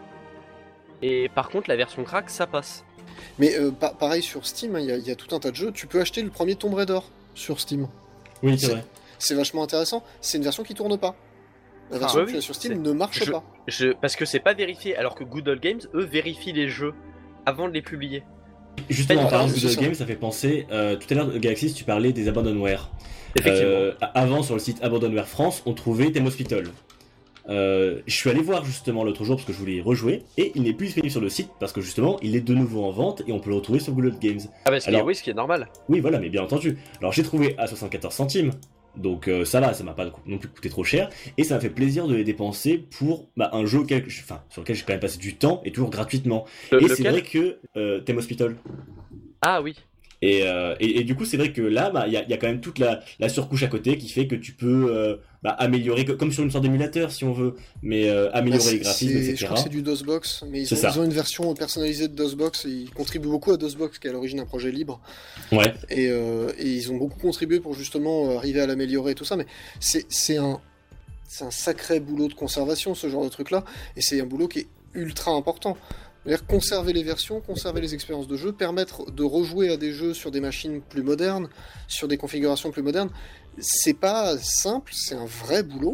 et par contre la version crack ça passe. Mais euh, pa- pareil sur Steam, il y, y a tout un tas de jeux, tu peux acheter le premier Tomb Raider sur Steam. Oui, c'est C'est- vrai. C'est vachement intéressant, c'est une version qui tourne pas. La Ah, version oui, que tu as oui, sur Steam c'est- ne marche je- pas. Je, parce que c'est pas vérifié, alors que Good Old Games, eux, vérifient les jeux avant de les publier. Justement, en Pas parlant de une Good différence, Old Game, ça fait penser. euh, tout à l'heure, Galaxy, tu parlais des Abandonware. Effectivement. Euh, avant, sur le site Abandonware France, on trouvait Theme Hospital. Euh, je suis allé voir justement l'autre jour parce que je voulais y rejouer, et il n'est plus disponible sur le site parce que justement, il est de nouveau en vente et on peut le retrouver sur Good Old Games. Ah bah ce qui est- alors- oui, ce qui est normal. Oui, voilà, mais bien entendu. Alors j'ai trouvé à soixante-quatorze centimes, donc euh, ça va, ça m'a pas non plus coûté trop cher, et ça m'a fait plaisir de les dépenser pour bah, un jeu auquel, enfin, sur lequel j'ai quand même passé du temps et toujours gratuitement. Le- et c'est lequel vrai que euh, Theme Hospital. Ah oui. Et, euh, et, et du coup, c'est vrai que là, bah, il y, a, y a quand même toute la, la surcouche à côté qui fait que tu peux euh, bah, améliorer, co- comme sur une sorte d'émulateur si on veut, mais euh, améliorer Bah, les c'est- graphismes, c'est- et cetera. Je crois que c'est du DOSBox, mais ils C'est ont, ça. ils ont une version personnalisée de DOSBox, et ils contribuent beaucoup à DOSBox, qui est à l'origine un projet libre. Ouais. Et, euh, et ils ont beaucoup contribué pour justement arriver à l'améliorer et tout ça, mais c'est c'est un, c'est un sacré boulot de conservation, ce genre de truc-là, et c'est un boulot qui est ultra important. C'est-à-dire conserver les versions, conserver les expériences de jeu, permettre de rejouer à des jeux sur des machines plus modernes, sur des configurations plus modernes, c'est pas simple, c'est un vrai boulot.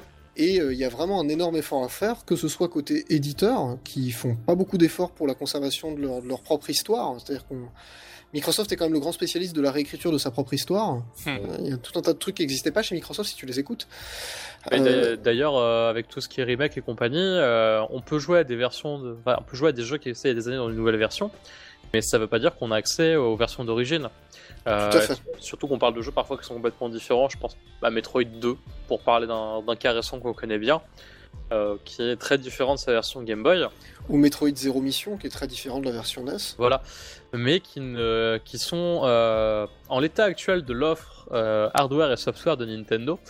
Et il euh, y a vraiment un énorme effort à faire, que ce soit côté éditeur, qui font pas beaucoup d'efforts pour la conservation de leur, de leur propre histoire. C'est-à-dire qu'on Microsoft est quand même le grand spécialiste de la réécriture de sa propre histoire. Il Hmm. y a tout un tas de trucs qui n'existaient pas chez Microsoft si tu les écoutes. Mais Euh, d'a- D'ailleurs, euh, avec tout ce qui est remake et compagnie, euh, on peut jouer à des versions, de... enfin, on peut jouer à des jeux qui existaient il y a des années dans une nouvelle version, mais ça veut pas dire qu'on a accès aux versions d'origine. Euh, Tout à fait. Surtout qu'on parle de jeux parfois qui sont complètement différents. Je pense à Metroid deux, pour parler d'un d'un cas récent qu'on connaît bien, euh, qui est très différent de sa version Game Boy. Ou Metroid Zero Mission, qui est très différent de la version N E S. Voilà, mais qui, ne, qui sont euh, en l'état actuel de l'offre euh, hardware et software de Nintendo,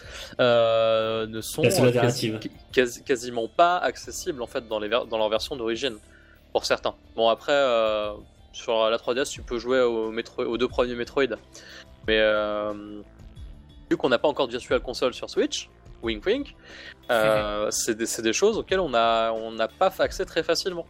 euh, ne sont La seule euh, alternative. quasi- quasi- quasiment pas accessibles en fait dans, les ver- dans leur version d'origine pour certains. Bon après euh, sur la trois D S tu peux jouer au Metro- aux deux premiers Metroid, mais euh, vu qu'on n'a pas encore de Virtual Console sur Switch, wink wink, euh, c'est des, c'est des choses auxquelles on n'a on n'a pas accès très facilement.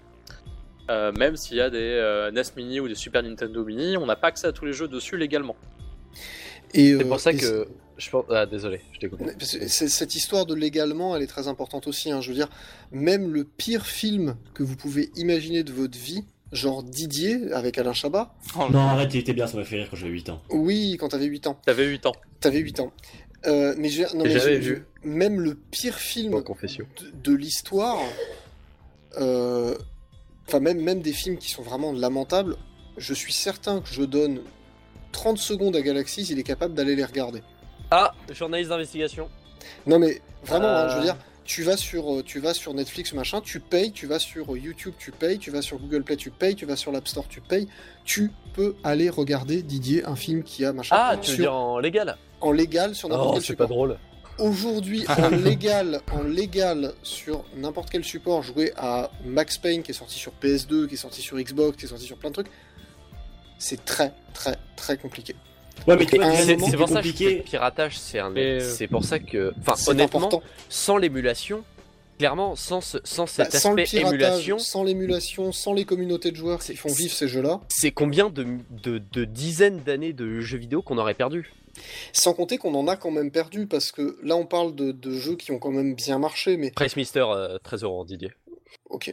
Euh, même s'il y a des euh, N E S Mini ou des Super Nintendo Mini, on n'a pas accès à tous les jeux dessus légalement. Et, C'est euh, pour ça et que je pense... Ah, désolé, je t'écoute. Parce que c'est- cette histoire de légalement, elle est très importante aussi. Hein. Je veux dire, même le pire film que vous pouvez imaginer de votre vie, genre Didier avec Alain Chabat, Non, arrête, il était bien, ça m'a fait rire quand j'avais huit ans. oui, quand t'avais huit ans. T'avais huit ans. T'avais huit ans. Euh, mais je- non, mais J'avais je- vu. je- même le pire film En confession. de, de l'histoire, euh, enfin même, même des films qui sont vraiment lamentables, je suis certain que je donne trente secondes à Galaxy, il est capable d'aller les regarder. Ah, journaliste d'investigation. Non mais vraiment, Euh. hein, je veux dire, tu vas sur, euh, tu vas sur Netflix machin, tu payes, tu vas sur euh, YouTube, tu payes, tu vas sur Google Play, tu payes, tu vas sur l'App Store, tu payes, tu peux aller regarder Didier un film qui a machin Ah, tu veux sur- dire en légal? en légal sur n'importe Oh, quel c'est pas support. drôle. Aujourd'hui, en légal, en légal sur n'importe quel support, jouer à Max Payne qui est sorti sur P S deux, qui est sorti sur Xbox, qui est sorti sur plein de trucs, c'est très très très compliqué. Ouais, mais tu vois, à un déjà, C'est moment, c'est c'est pour ça que je compliqué. fais piratage, c'est un... Et, euh, c'est pour ça que... Enfin, C'est honnêtement, important. sans l'émulation, clairement, sans, ce- sans Bah, cet sans le aspect piratage, émulation, sans l'émulation, sans les communautés de joueurs qui C'est- font vivre ces jeux-là, c'est combien de, de, de dizaines d'années de jeux vidéo qu'on aurait perdu? sans compter qu'on en a quand même perdu, parce que là on parle de, de jeux qui ont quand même bien marché, mais Price Mister, euh, treize euros, Didier. ok.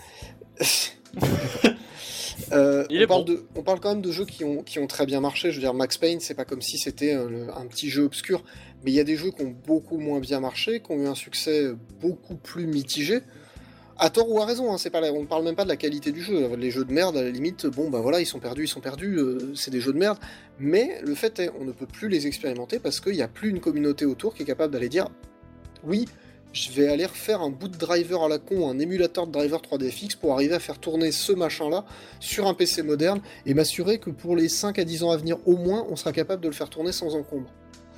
Euh, Il on, est parle bon. de, on parle quand même de jeux qui ont, qui ont très bien marché. Je veux dire, Max Payne, c'est pas comme si c'était un, le- un petit jeu obscur, mais il y a des jeux qui ont beaucoup moins bien marché, qui ont eu un succès beaucoup plus mitigé. À tort ou à raison, hein, c'est pas la- on ne parle même pas de la qualité du jeu. Les jeux de merde, à la limite, bon bah voilà, ils sont perdus, ils sont perdus, euh, c'est des jeux de merde. Mais le fait est, on ne peut plus les expérimenter parce qu'il n'y a plus une communauté autour qui est capable d'aller dire oui, je vais aller refaire un boot driver à la con, un émulateur de driver trois D F X pour arriver à faire tourner ce machin-là sur un P C moderne et m'assurer que pour les cinq à dix ans à venir au moins, on sera capable de le faire tourner sans encombre.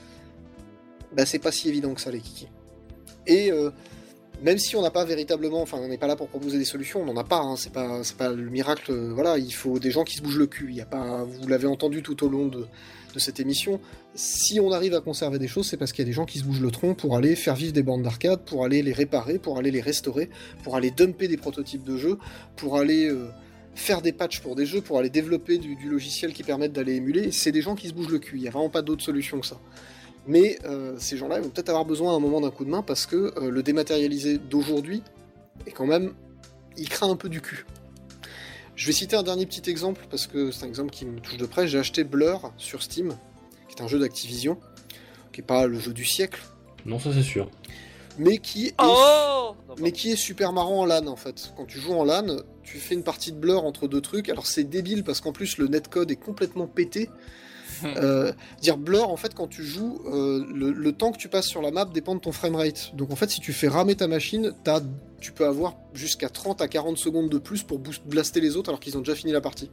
Bah c'est pas si évident que ça les kikis. Et euh, même si on n'a pas véritablement, enfin on n'est pas là pour proposer des solutions, on n'en a pas, hein, c'est pas, c'est pas le miracle, euh, voilà, il faut des gens qui se bougent le cul, il y a pas, vous l'avez entendu tout au long de, de cette émission, si on arrive à conserver des choses, c'est parce qu'il y a des gens qui se bougent le tronc pour aller faire vivre des bornes d'arcade, pour aller les réparer, pour aller les restaurer, pour aller dumper des prototypes de jeux, pour aller euh, faire des patchs pour des jeux, pour aller développer du, du logiciel qui permettent d'aller émuler, c'est des gens qui se bougent le cul, il n'y a vraiment pas d'autre solution que ça. Mais euh, ces gens-là ils vont peut-être avoir besoin à un moment d'un coup de main parce que euh, le dématérialisé d'aujourd'hui est quand même... il craint un peu du cul. Je vais citer un dernier petit exemple parce que c'est un exemple qui me touche de près. J'ai acheté Blur sur Steam, qui est un jeu d'Activision, qui est pas le jeu du siècle, Non, ça c'est sûr. mais qui est, Oh non, mais qui est super marrant en LAN en fait. Quand tu joues en LAN, tu fais une partie de Blur entre deux trucs. Alors c'est débile parce qu'en plus le netcode est complètement pété. Euh, dire Blur, en fait, quand tu joues, euh, le, le temps que tu passes sur la map dépend de ton framerate. Donc en fait, si tu fais ramer ta machine, t'as, tu peux avoir jusqu'à trente à quarante secondes de plus pour boost, blaster les autres alors qu'ils ont déjà fini la partie.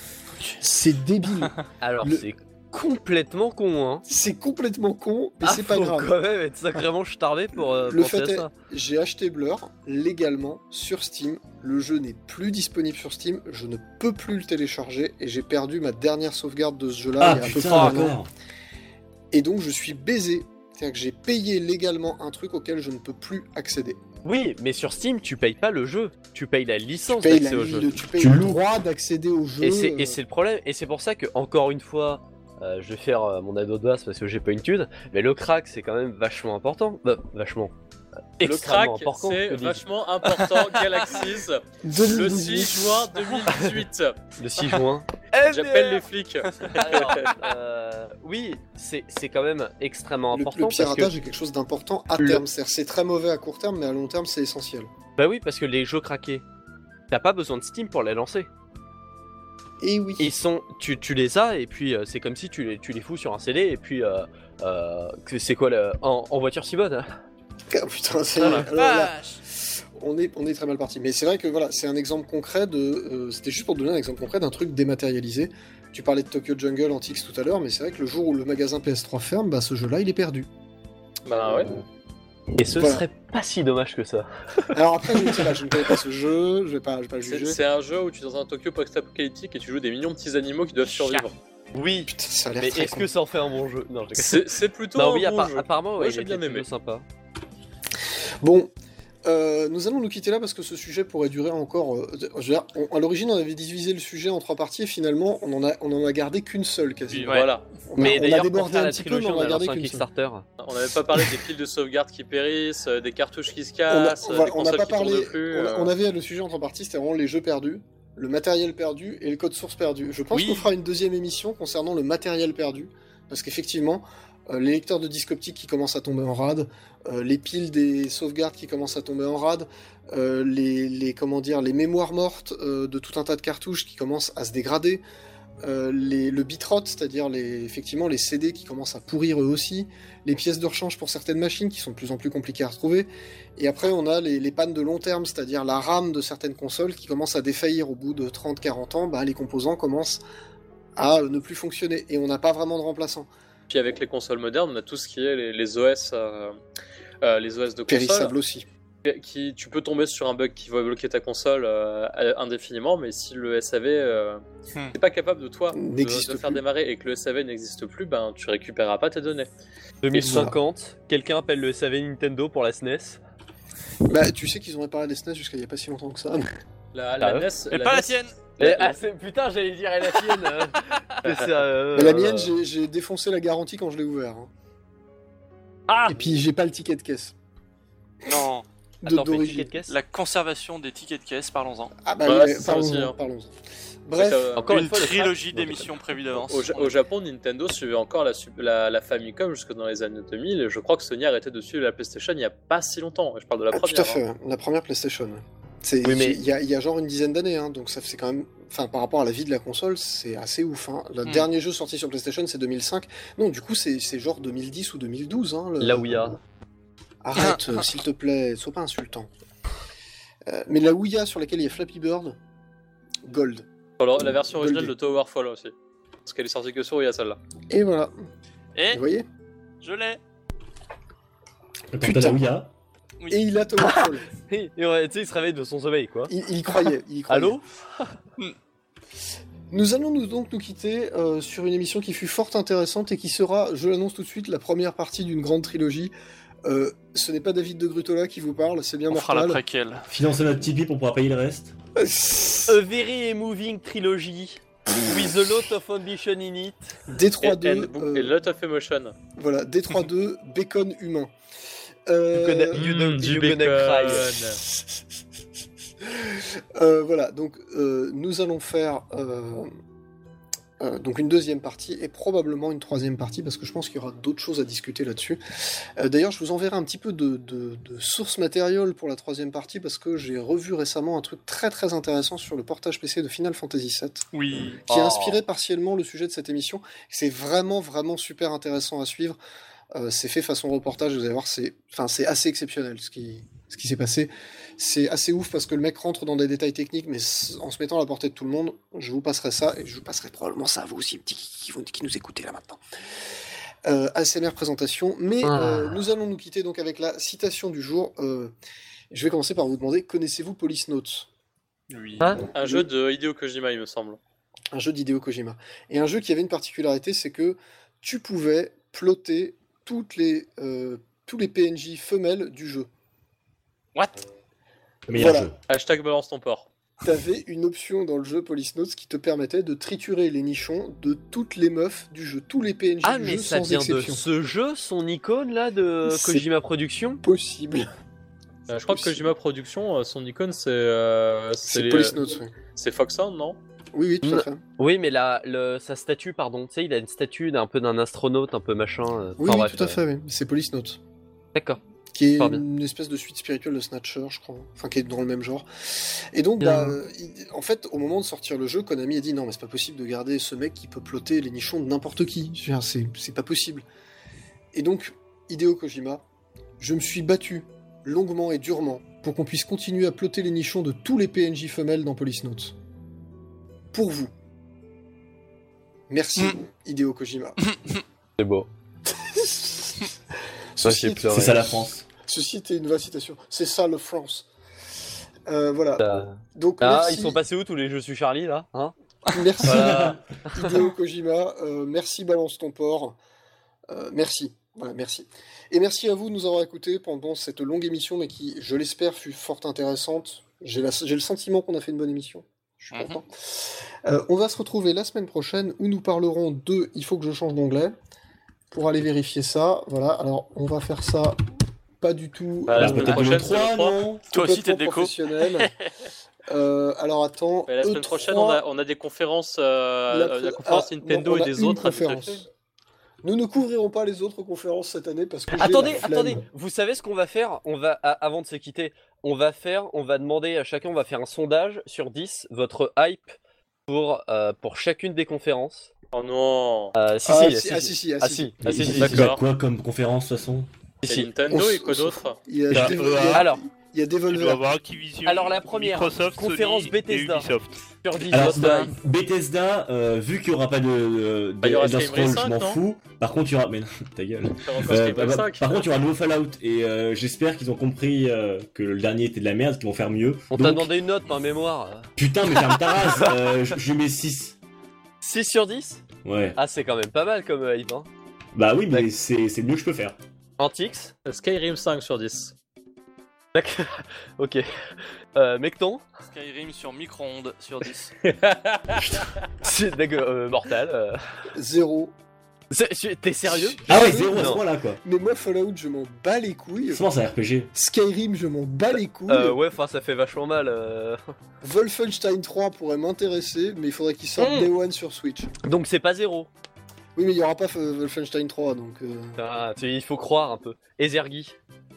C'est débile. Alors, Le- c'est complètement con, hein. C'est complètement con, mais Ah, c'est pas faut grave. quand même être sacrément starbé pour euh, Le penser fait à est, ça. j'ai acheté Blur légalement sur Steam. Le jeu n'est plus disponible sur Steam. Je ne peux plus le télécharger et j'ai perdu ma dernière sauvegarde de ce jeu-là Ah il y a à peu près putain, un an. d'accord. Et donc je suis baisé. C'est-à-dire que j'ai payé légalement un truc auquel je ne peux plus accéder. Oui, mais sur Steam, tu payes pas le jeu. Tu payes la Tu licence payes, d'accès la- au jeu. le, tu payes Tu le loues. droit d'accéder au jeu. Et c'est, et euh, c'est le problème, et c'est pour ça que, encore une fois, euh, je vais faire euh, mon ado d'as parce que j'ai pas une thune, mais le crack c'est quand même vachement important. Bah, vachement. euh, Le extrêmement crack, important. c'est que dis-je. vachement important. Galaxies, le six juin deux mille dix-huit. Le six juin. J'appelle les flics. Alors, euh, oui, c'est, c'est quand même extrêmement le, important le parce piratage que, est quelque chose d'important à Le- terme. C'est-à-dire, c'est très mauvais à court terme, mais à long terme, c'est essentiel. bah oui, parce que les jeux craqués, t'as pas besoin de Steam pour les lancer. Et oui. Ils sont, tu, tu les as et puis euh, c'est comme si tu les, tu les fous sur un C D et puis euh, euh, que- c'est quoi le, en, en voiture si bonne. Ah, putain, c'est... Voilà. alors là, on est, on est très mal parti. Mais c'est vrai que voilà, c'est un exemple concret de. euh, c'était juste pour donner un exemple concret d'un truc dématérialisé. Tu parlais de Tokyo Jungle Antiques tout à l'heure, mais c'est vrai que le jour où le magasin P S trois ferme, bah ce jeu-là, il est perdu. Bah ouais. Et ce Voilà. serait pas si dommage que ça. Alors après, je ne sais pas, je ne connais pas ce jeu, je vais pas, je vais pas le C'est juger. c'est un jeu où tu es dans un Tokyo post-apocalyptique et tu joues des millions de petits animaux qui doivent survivre. Oui. Putain, ça a l'air Mais très est-ce con. que ça en fait un bon jeu? Non, je déconne. C'est c'est plutôt Non, un oui, bon appa- jeu. apparemment, ouais, Moi, il j'ai était bien aimé. plutôt sympa. Bon, Euh, nous allons nous quitter là parce que ce sujet pourrait durer encore. Euh, je veux dire, on- à l'origine, on avait divisé le sujet en trois parties et finalement, on en a, on en a gardé qu'une seule quasiment. Ouais. Voilà. On a, Mais on a d'ailleurs, pour débordé faire un la petit peu, trilogie, mais on on a a gardé lancé un qu'une seule. Kickstarter. On n'avait pas parlé des piles de sauvegarde qui périssent, euh, des cartouches qui se On a- cassent, on va- des on n'a consoles pas qui tournent parlé. plus. on, a- euh. on avait le sujet en trois parties, c'était vraiment les jeux perdus, le matériel perdu et le code source perdu. Je pense Oui. qu'on fera une deuxième émission concernant le matériel perdu, parce qu'effectivement, euh, les lecteurs de disques optiques qui commencent à tomber en rade, euh, les piles des sauvegardes qui commencent à tomber en rade, euh, les, les comment dire, les mémoires mortes euh, de tout un tas de cartouches qui commencent à se dégrader, euh, les, le bitrot, c'est-à-dire les, effectivement les C D qui commencent à pourrir eux aussi, les pièces de rechange pour certaines machines qui sont de plus en plus compliquées à retrouver, et après on a les, les pannes de long terme, c'est-à-dire la RAM de certaines consoles qui commencent à défaillir au bout de trente à quarante ans, bah, les composants commencent à ne plus fonctionner, et on n'a pas vraiment de remplaçant. Puis avec les consoles modernes, on a tout ce qui est les, les O S, euh, euh, les O S de console, Périssable aussi. qui tu peux tomber sur un bug qui va bloquer ta console euh, indéfiniment, mais si le S A V euh, Hmm. n'est pas capable de toi de, N'existe de faire plus. démarrer et que le S A V n'existe plus, ben tu récupéreras pas tes données. deux mille cinquante, quelqu'un appelle le S A V Nintendo pour la S N E S. Bah, tu sais qu'ils ont réparé des S N E S jusqu'à il y a pas si longtemps que ça. La, Ah la ouais. N E S, Et la pas N E la S tienne. Eh, ah, c'est- putain, j'allais dire et la tienne. euh. Mais c'est, euh, Mais la euh, mienne, j'ai- j'ai défoncé la garantie quand je l'ai ouvert. hein. Ah Et puis j'ai pas le ticket de caisse. Non. De- Attends, fais d'origine. ticket de caisse. La conservation des tickets de caisse, parlons-en. Ah bah Ouais, oui, c'est mais ça parlons-en, aussi, hein. parlons-en. Bref, Euh, Encore une Une fois, le trilogie frappe- d'émissions prévues d'avance. Au, Ja- au Japon, Nintendo suivait encore la, su- la, la Famicom jusque dans les années deux mille, et je crois que Sony a arrêté de suivre la PlayStation il y a pas si longtemps. Je parle de la ah, première. tout à fait, hein. ouais. La première PlayStation. ouais. C'est, Oui, mais- il y, a, il y a genre une dizaine d'années, hein, donc ça c'est quand même, enfin par rapport à la vie de la console, c'est assez ouf. Hein. Le Hmm. dernier jeu sorti sur PlayStation c'est deux mille cinq. Non, du coup c'est, c'est genre deux mille dix ou deux mille douze. Hein, le- La Ouya. Arrête, euh, s'il te plaît, sois pas insultant. Euh, mais la Ouya sur laquelle il y a Flappy Bird, Gold. Alors, la version originale Goldie. de Towerfall aussi. Parce qu'elle est sortie que sur, il y a celle-là. Et voilà. Et Vous voyez. je l'ai. Quant à Putain. la Ouya, Oui. Et il a Towerfall. Et, et ouais, tu sais, il se réveille de son sommeil, quoi. il, il y croyait. Il y croyait. Allô. Nous allons nous donc nous quitter euh, sur une émission qui fut fort intéressante et qui sera, je l'annonce tout de suite, la première partie d'une grande trilogie. Euh, ce n'est pas David de Grutola qui vous parle, c'est bien On fera la Mortal. préquelle. financez notre Tipeee pour pouvoir payer le reste. A very moving trilogy with a lot of ambition in it. D trois Et, deux, and book- euh, et Lot of Emotion. voilà, D trois deux, bacon humain. Euh, You gonna, you know- Mm, du you gonna bacon. cry. euh, voilà, donc euh, nous allons faire euh, euh, donc une deuxième partie et probablement une troisième partie parce que je pense qu'il y aura d'autres choses à discuter là-dessus. Euh, D'ailleurs, je vous enverrai un petit peu de, de, de sources matérielles pour la troisième partie parce que j'ai revu récemment un truc très très intéressant sur le portage P C de Final Fantasy sept. Oui. Qui a Oh. inspiré partiellement le sujet de cette émission. C'est vraiment, vraiment super intéressant à suivre. Euh, c'est fait façon reportage, vous allez voir, c'est, enfin, c'est assez exceptionnel ce qui, ce qui s'est passé. C'est assez ouf parce que le mec rentre dans des détails techniques, mais s- en se mettant à la portée de tout le monde. Je vous passerai ça, et je vous passerai probablement ça à vous aussi, petits qui, qui, qui nous écoutez là maintenant. Euh, A S M R présentation, mais Ah. euh, nous allons nous quitter donc avec la citation du jour. Euh, je vais commencer par vous demander, connaissez-vous Police Notes ? Oui. Hein Un jeu de Hideo Kojima, il me semble. Un jeu d'Hideo Kojima. Et un jeu qui avait une particularité, c'est que tu pouvais plotter toutes les, euh, tous les P N J femelles du jeu. What? Le meilleur Voilà. jeu. Hashtag balance ton porc. T'avais une option dans le jeu Police Notes qui te permettait de triturer les nichons de toutes les meufs du jeu, tous les P N J Ah, du mais jeu ça sans vient de exception. ce jeu, son icône là de C'est- Kojima Productions. Possible. Euh, je crois que possible. Kojima Production, euh, son icône, c'est euh, C'est les- Police Notes, oui. c'est Foxhound, non? Oui, oui, tout à Mm. fait. Oui, mais la, le, sa statue, pardon, tu sais, il a une statue d'un peu d'un astronaute, un peu machin. euh, Oui, enfin, oui, bref, tout à euh, fait, oui. C'est Police Notes. D'accord. Qui est Fort bien. une espèce de suite spirituelle de Snatcher, je crois. Enfin, qui est dans le même genre. Et donc, Bien. bah, il- en fait, au moment de sortir le jeu, Konami a dit non, mais c'est pas possible de garder ce mec qui peut plotter les nichons de n'importe qui. Je veux dire, C'est c'est pas possible. Et donc, Hideo Kojima, je me suis battu longuement et durement pour qu'on puisse continuer à plotter les nichons de tous les P N J femelles dans Police Notes. Pour vous. Merci, Mm. Hideo Kojima. C'est beau. Ceci, j'ai est- pleuré. C'est ça la France. ceci était une vraie citation. C'est ça le France. Euh, voilà. Ça- Donc, Ah, merci, ils sont passés où tous les Je suis Charlie là, hein? merci Voilà. Hideo Kojima, euh, merci Balance ton port, euh, merci. Voilà, merci. Et merci à vous de nous avoir écoutés pendant cette longue émission, mais qui, je l'espère, fut fort intéressante. J'ai, la, j'ai le sentiment qu'on a fait une bonne émission. Je suis content. Mm-hmm. Euh, on va se retrouver la semaine prochaine où nous parlerons de... Il faut que je change d'onglet pour aller vérifier ça. Voilà, alors on va faire ça pas du tout... Bah, la euh, semaine prochaine, c'est le trois, non Toi aussi, t'es déco. Euh, alors attends. Mais la semaine E trois, prochaine, on a, on a des conférences, euh, la, la conférence ah, Nintendo non, et des autres. conférences. Nous ne couvrirons pas les autres conférences cette année parce que. Attendez, attendez. Vous savez ce qu'on va faire? On va, à, avant de se quitter, on va faire, on va demander à chacun, on va faire un sondage sur dix, votre hype pour euh, pour chacune des conférences. Oh non. Euh, si, ah, si, si, si, ah, si, si, si, ah, si, ah, si, si, Il y a quoi comme conférence de toute façon? Il y a Nintendo et quoi d'autre? Il y a, Bah, des, euh, il y a, alors, il y a Tu dois Devolver. avoir Activision, Alors, la première, Microsoft, conférence Sony Bethesda. et Ubisoft. sur dix, Alors, votre bah, hype. Bethesda, euh, vu qu'il n'y aura pas de, de, Bah, il y aura Elder Skyrim Scrolls, je m'en cinq, non fous. Par contre, il y aura. Mais non, ta gueule. Conférence Euh, Skyrim bah, bah, cinq. par contre, il y aura un nouveau Fallout et euh, j'espère qu'ils ont compris euh, que le dernier était de la merde, qu'ils vont faire mieux. On Donc, t'a demandé une note par mémoire. putain, mais ferme ta race. euh, je, je mets six. six sur dix? Ouais. Ah, c'est quand même pas mal comme hype, hein. Bah oui, mais D'accord. c'est c'est le mieux que je peux faire. Antix? Skyrim cinq sur dix. D'accord. Ok. Euh, Mecton? Skyrim sur micro-ondes sur dix. C'est d'accord, euh, mortal. Euh... Zéro. C'est- c'est- T'es sérieux? Ah ouais, zéro à ce Non. point-là, quoi. Mais moi, Fallout, je m'en bats les couilles. C'est bon, c'est un R P G. Skyrim, je m'en bats les couilles. Euh, ouais, enfin, ça fait vachement mal. euh. Wolfenstein trois pourrait m'intéresser, mais il faudrait qu'il sorte Mm. Day One sur Switch. Donc, c'est pas zéro. Oui, mais il n'y aura pas euh, Wolfenstein trois, donc... euh, Ah, tu- il faut croire un peu. Et Zergi?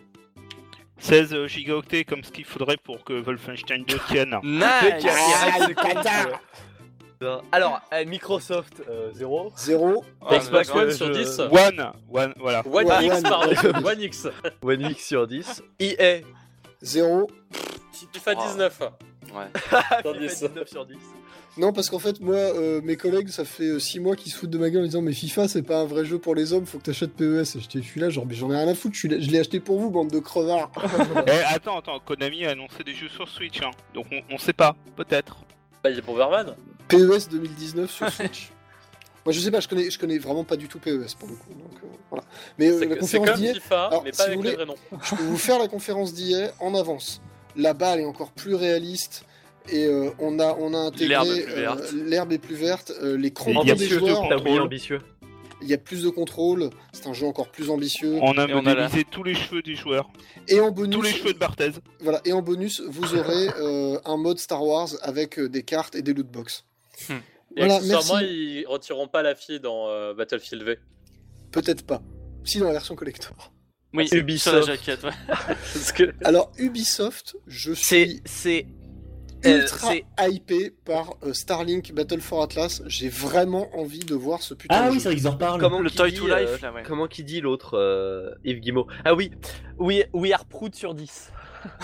seize gigaoctets comme ce qu'il faudrait pour que Wolfenstein deux tienne. Nice. Ah, le connard. Alors, euh, Microsoft, euh, zéro. Zéro. Ah, Xbox d'accord. One je- sur dix. One, one, voilà. One Ouais, X, One. pardon. One X. One X sur dix. E A. Zéro. FIFA dix-neuf. Ouais. Sur dix. dix-neuf sur dix. Non, parce qu'en fait, moi, euh, mes collègues, ça fait six mois qu'ils se foutent de ma gueule en disant mais FIFA, c'est pas un vrai jeu pour les hommes, faut que t'achètes P E S. Et je suis là, genre, mais j'en ai rien à foutre, je, suis là- je l'ai acheté pour vous, bande de crevards. Eh, attends, attends, Konami a annoncé des jeux sur Switch, hein. Donc on, on sait pas, peut-être. Bah, il y a Bomberman. P E S deux mille dix-neuf sur Switch. Moi, je sais pas, je connais, je connais vraiment pas du tout P E S pour le coup. Donc, euh, voilà. Mais euh, C'est la que- c'est conférence comme d'I A, FIFA, Alors, mais si pas vous avec voulez- le vrai nom. je peux vous faire la conférence d'I A en avance. La balle est encore plus réaliste. Et euh, on, a, on a intégré L'herbe est plus euh, verte. l'herbe est plus verte, euh, les Et crampons il y a des plus de joueurs, T'as oublié contrôle. ambitieux. il y a plus de contrôle, c'est un jeu encore plus ambitieux. On a Et on a modélisé tous les cheveux des joueurs, Et en bonus, tous les cheveux de Barthez. voilà, et en bonus, vous aurez euh, un mode Star Wars avec euh, des cartes et des loot box. Hmm. Et Voilà, accessoirement, merci. ils retireront pas la fille dans euh, Battlefield V. Peut-être pas. Si dans la version collector. Oui, Ubisoft. sur la jaquette, ouais. Parce que Alors Ubisoft, je C'est. suis C'est. euh, ultra c'est- hypé par euh, Starlink Battle for Atlas. J'ai vraiment envie de voir ce putain Ah de oui, jeu. c'est vrai qu'ils en reparlent. Comment Le qui Toy dit, to Life, euh, là, ouais. Comment qui dit l'autre, euh, Yves Guillemot? Ah oui, we, we are proud sur dix.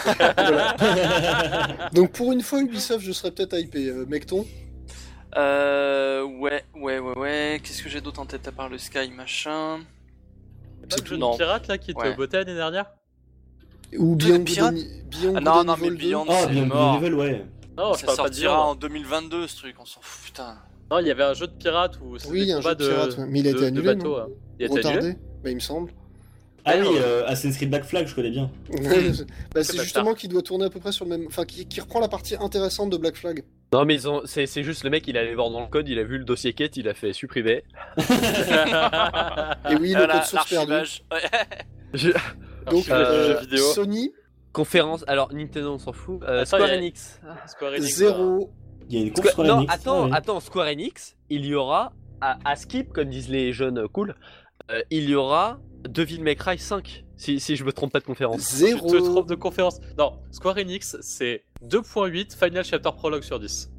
Donc pour une fois Ubisoft, je serais peut-être hypé. Euh, Mecton, Euh, ouais, ouais, ouais, ouais. Qu'est-ce que j'ai d'autre en tête à part le Sky machin? c'est le jeu Non. de pirate là qui te Ouais. bottait l'année dernière. ou Truc Beyond de pirate Good and- Beyond Ah Good non, and non, mais Evil deux. Beyond, Ah, c'est bien, bien mort. level, ouais. Non, je Ça parle pas de sortira Beyond. en deux mille vingt-deux, ce truc, on s'en fout, putain. Non, il y avait un jeu de pirate où c'était Oui, il y des a un combats jeu de pirate, ouais. Mais il a de- été de annulé, bateaux, non hein. Il a été annulé. Retardé, bah, il me semble. Ah oui, Merde. euh, Assassin's Creed Black Flag, je connais bien. bah, c'est pas justement qu'il doit tourner à peu près sur le même. Enfin, qui, qui reprend la partie intéressante de Black Flag. Non, mais ils ont... c'est c'est juste le mec, il allait voir dans le code, il a vu le dossier quête, il a fait supprimer. Et oui, le Voilà, code source perdu. l'archivage. Ouais. Je- Donc, Archivage de euh, jeux vidéo. Sony, Conférence, alors Nintendo on s'en fout. Euh, Attends, Square y a- Enix. Square Enix. zéro. Il y a une course Square- Square Non, Enix. attends, ouais. attends, Square Enix, il y aura, à, à skip, comme disent les jeunes cool, euh, il y aura Devil May Cry cinq, si, si je me trompe pas de conférence. Tu Zéro. te trompes de conférence. Non, Square Enix, c'est deux virgule huit Final Chapter Prologue sur dix.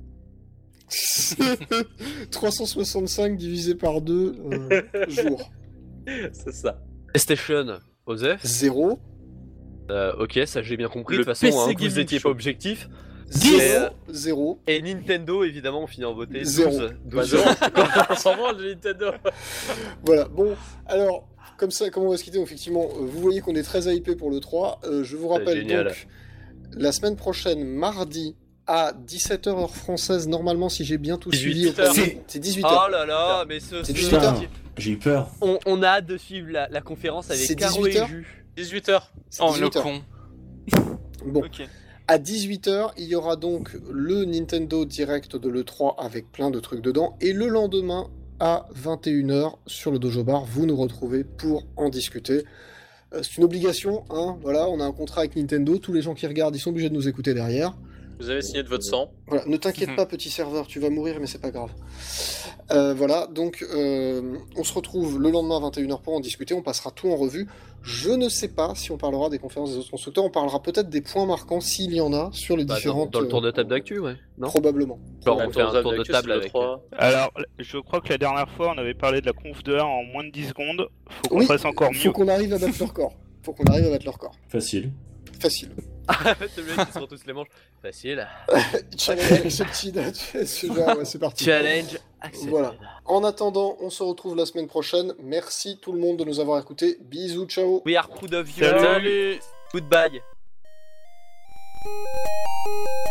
trois cent soixante-cinq divisé par deux euh, jours. C'est ça. PlayStation, Osef. Zéro. Euh, ok, ça j'ai bien compris. Le De toute façon, P C hein, vous Gaming étiez Show. pas objectif. Zéro. Zéro. Et Nintendo, évidemment, on finit en beauté. Zéro. douze, Bah, douze. zéro. On s'en branle de Nintendo. Voilà, bon, alors, comme ça, comment on va se quitter? Effectivement, euh, vous voyez qu'on est très hypé pour le trois. Euh, je vous rappelle génial. donc, la semaine prochaine, mardi, à dix-sept heures heure française, normalement, si j'ai bien tout dix-huit suivi. au heures. planning. C'est dix-huit heures. Oh là là, mais ce. C'est ce- dix-huit heures. J'ai eu peur. On, on a hâte de suivre la, la conférence avec C'est Caro et dix-huit heures. Jus. dix-huit heures. C'est Oh, le dix-huit heures. con. Bon, Ok. à dix-huit heures, il y aura donc le Nintendo Direct de l'E trois avec plein de trucs dedans. Et le lendemain, à vingt et une heures, sur le Dojo Bar, vous nous retrouvez pour en discuter. Euh, c'est une obligation, hein, voilà, on a un contrat avec Nintendo, tous les gens qui regardent, ils sont obligés de nous écouter derrière. Vous avez signé de votre sang. Voilà, ne t'inquiète Mhm. pas, petit serveur, tu vas mourir, mais c'est pas grave. Euh, voilà, donc euh, on se retrouve le lendemain à vingt et une heures pour en discuter, on passera tout en revue. Je ne sais pas si on parlera des conférences des autres constructeurs, on parlera peut-être des points marquants s'il y en a sur les Bah, dans, différentes... dans le tour de euh, table d'actu, ouais. Non Probablement. Genre, La on fait un tour de d'actu, table c'est le avec. trois. Alors, je crois que la dernière fois, on avait parlé de la conf de un en moins de dix secondes. Faut qu'on Oui, fasse encore faut mieux. qu'on arrive à battre leur corps. Faut qu'on arrive à battre leur corps. Facile. Facile. C'est le mec qui se retrousse les manches. Facile. Challenge accepted. Ce genre, ouais, c'est parti. Challenge accepted. Voilà. En attendant, on se retrouve la semaine prochaine. Merci tout le monde de nous avoir écoutés. Bisous, ciao. We are proud of you. Salut. Salut. Goodbye.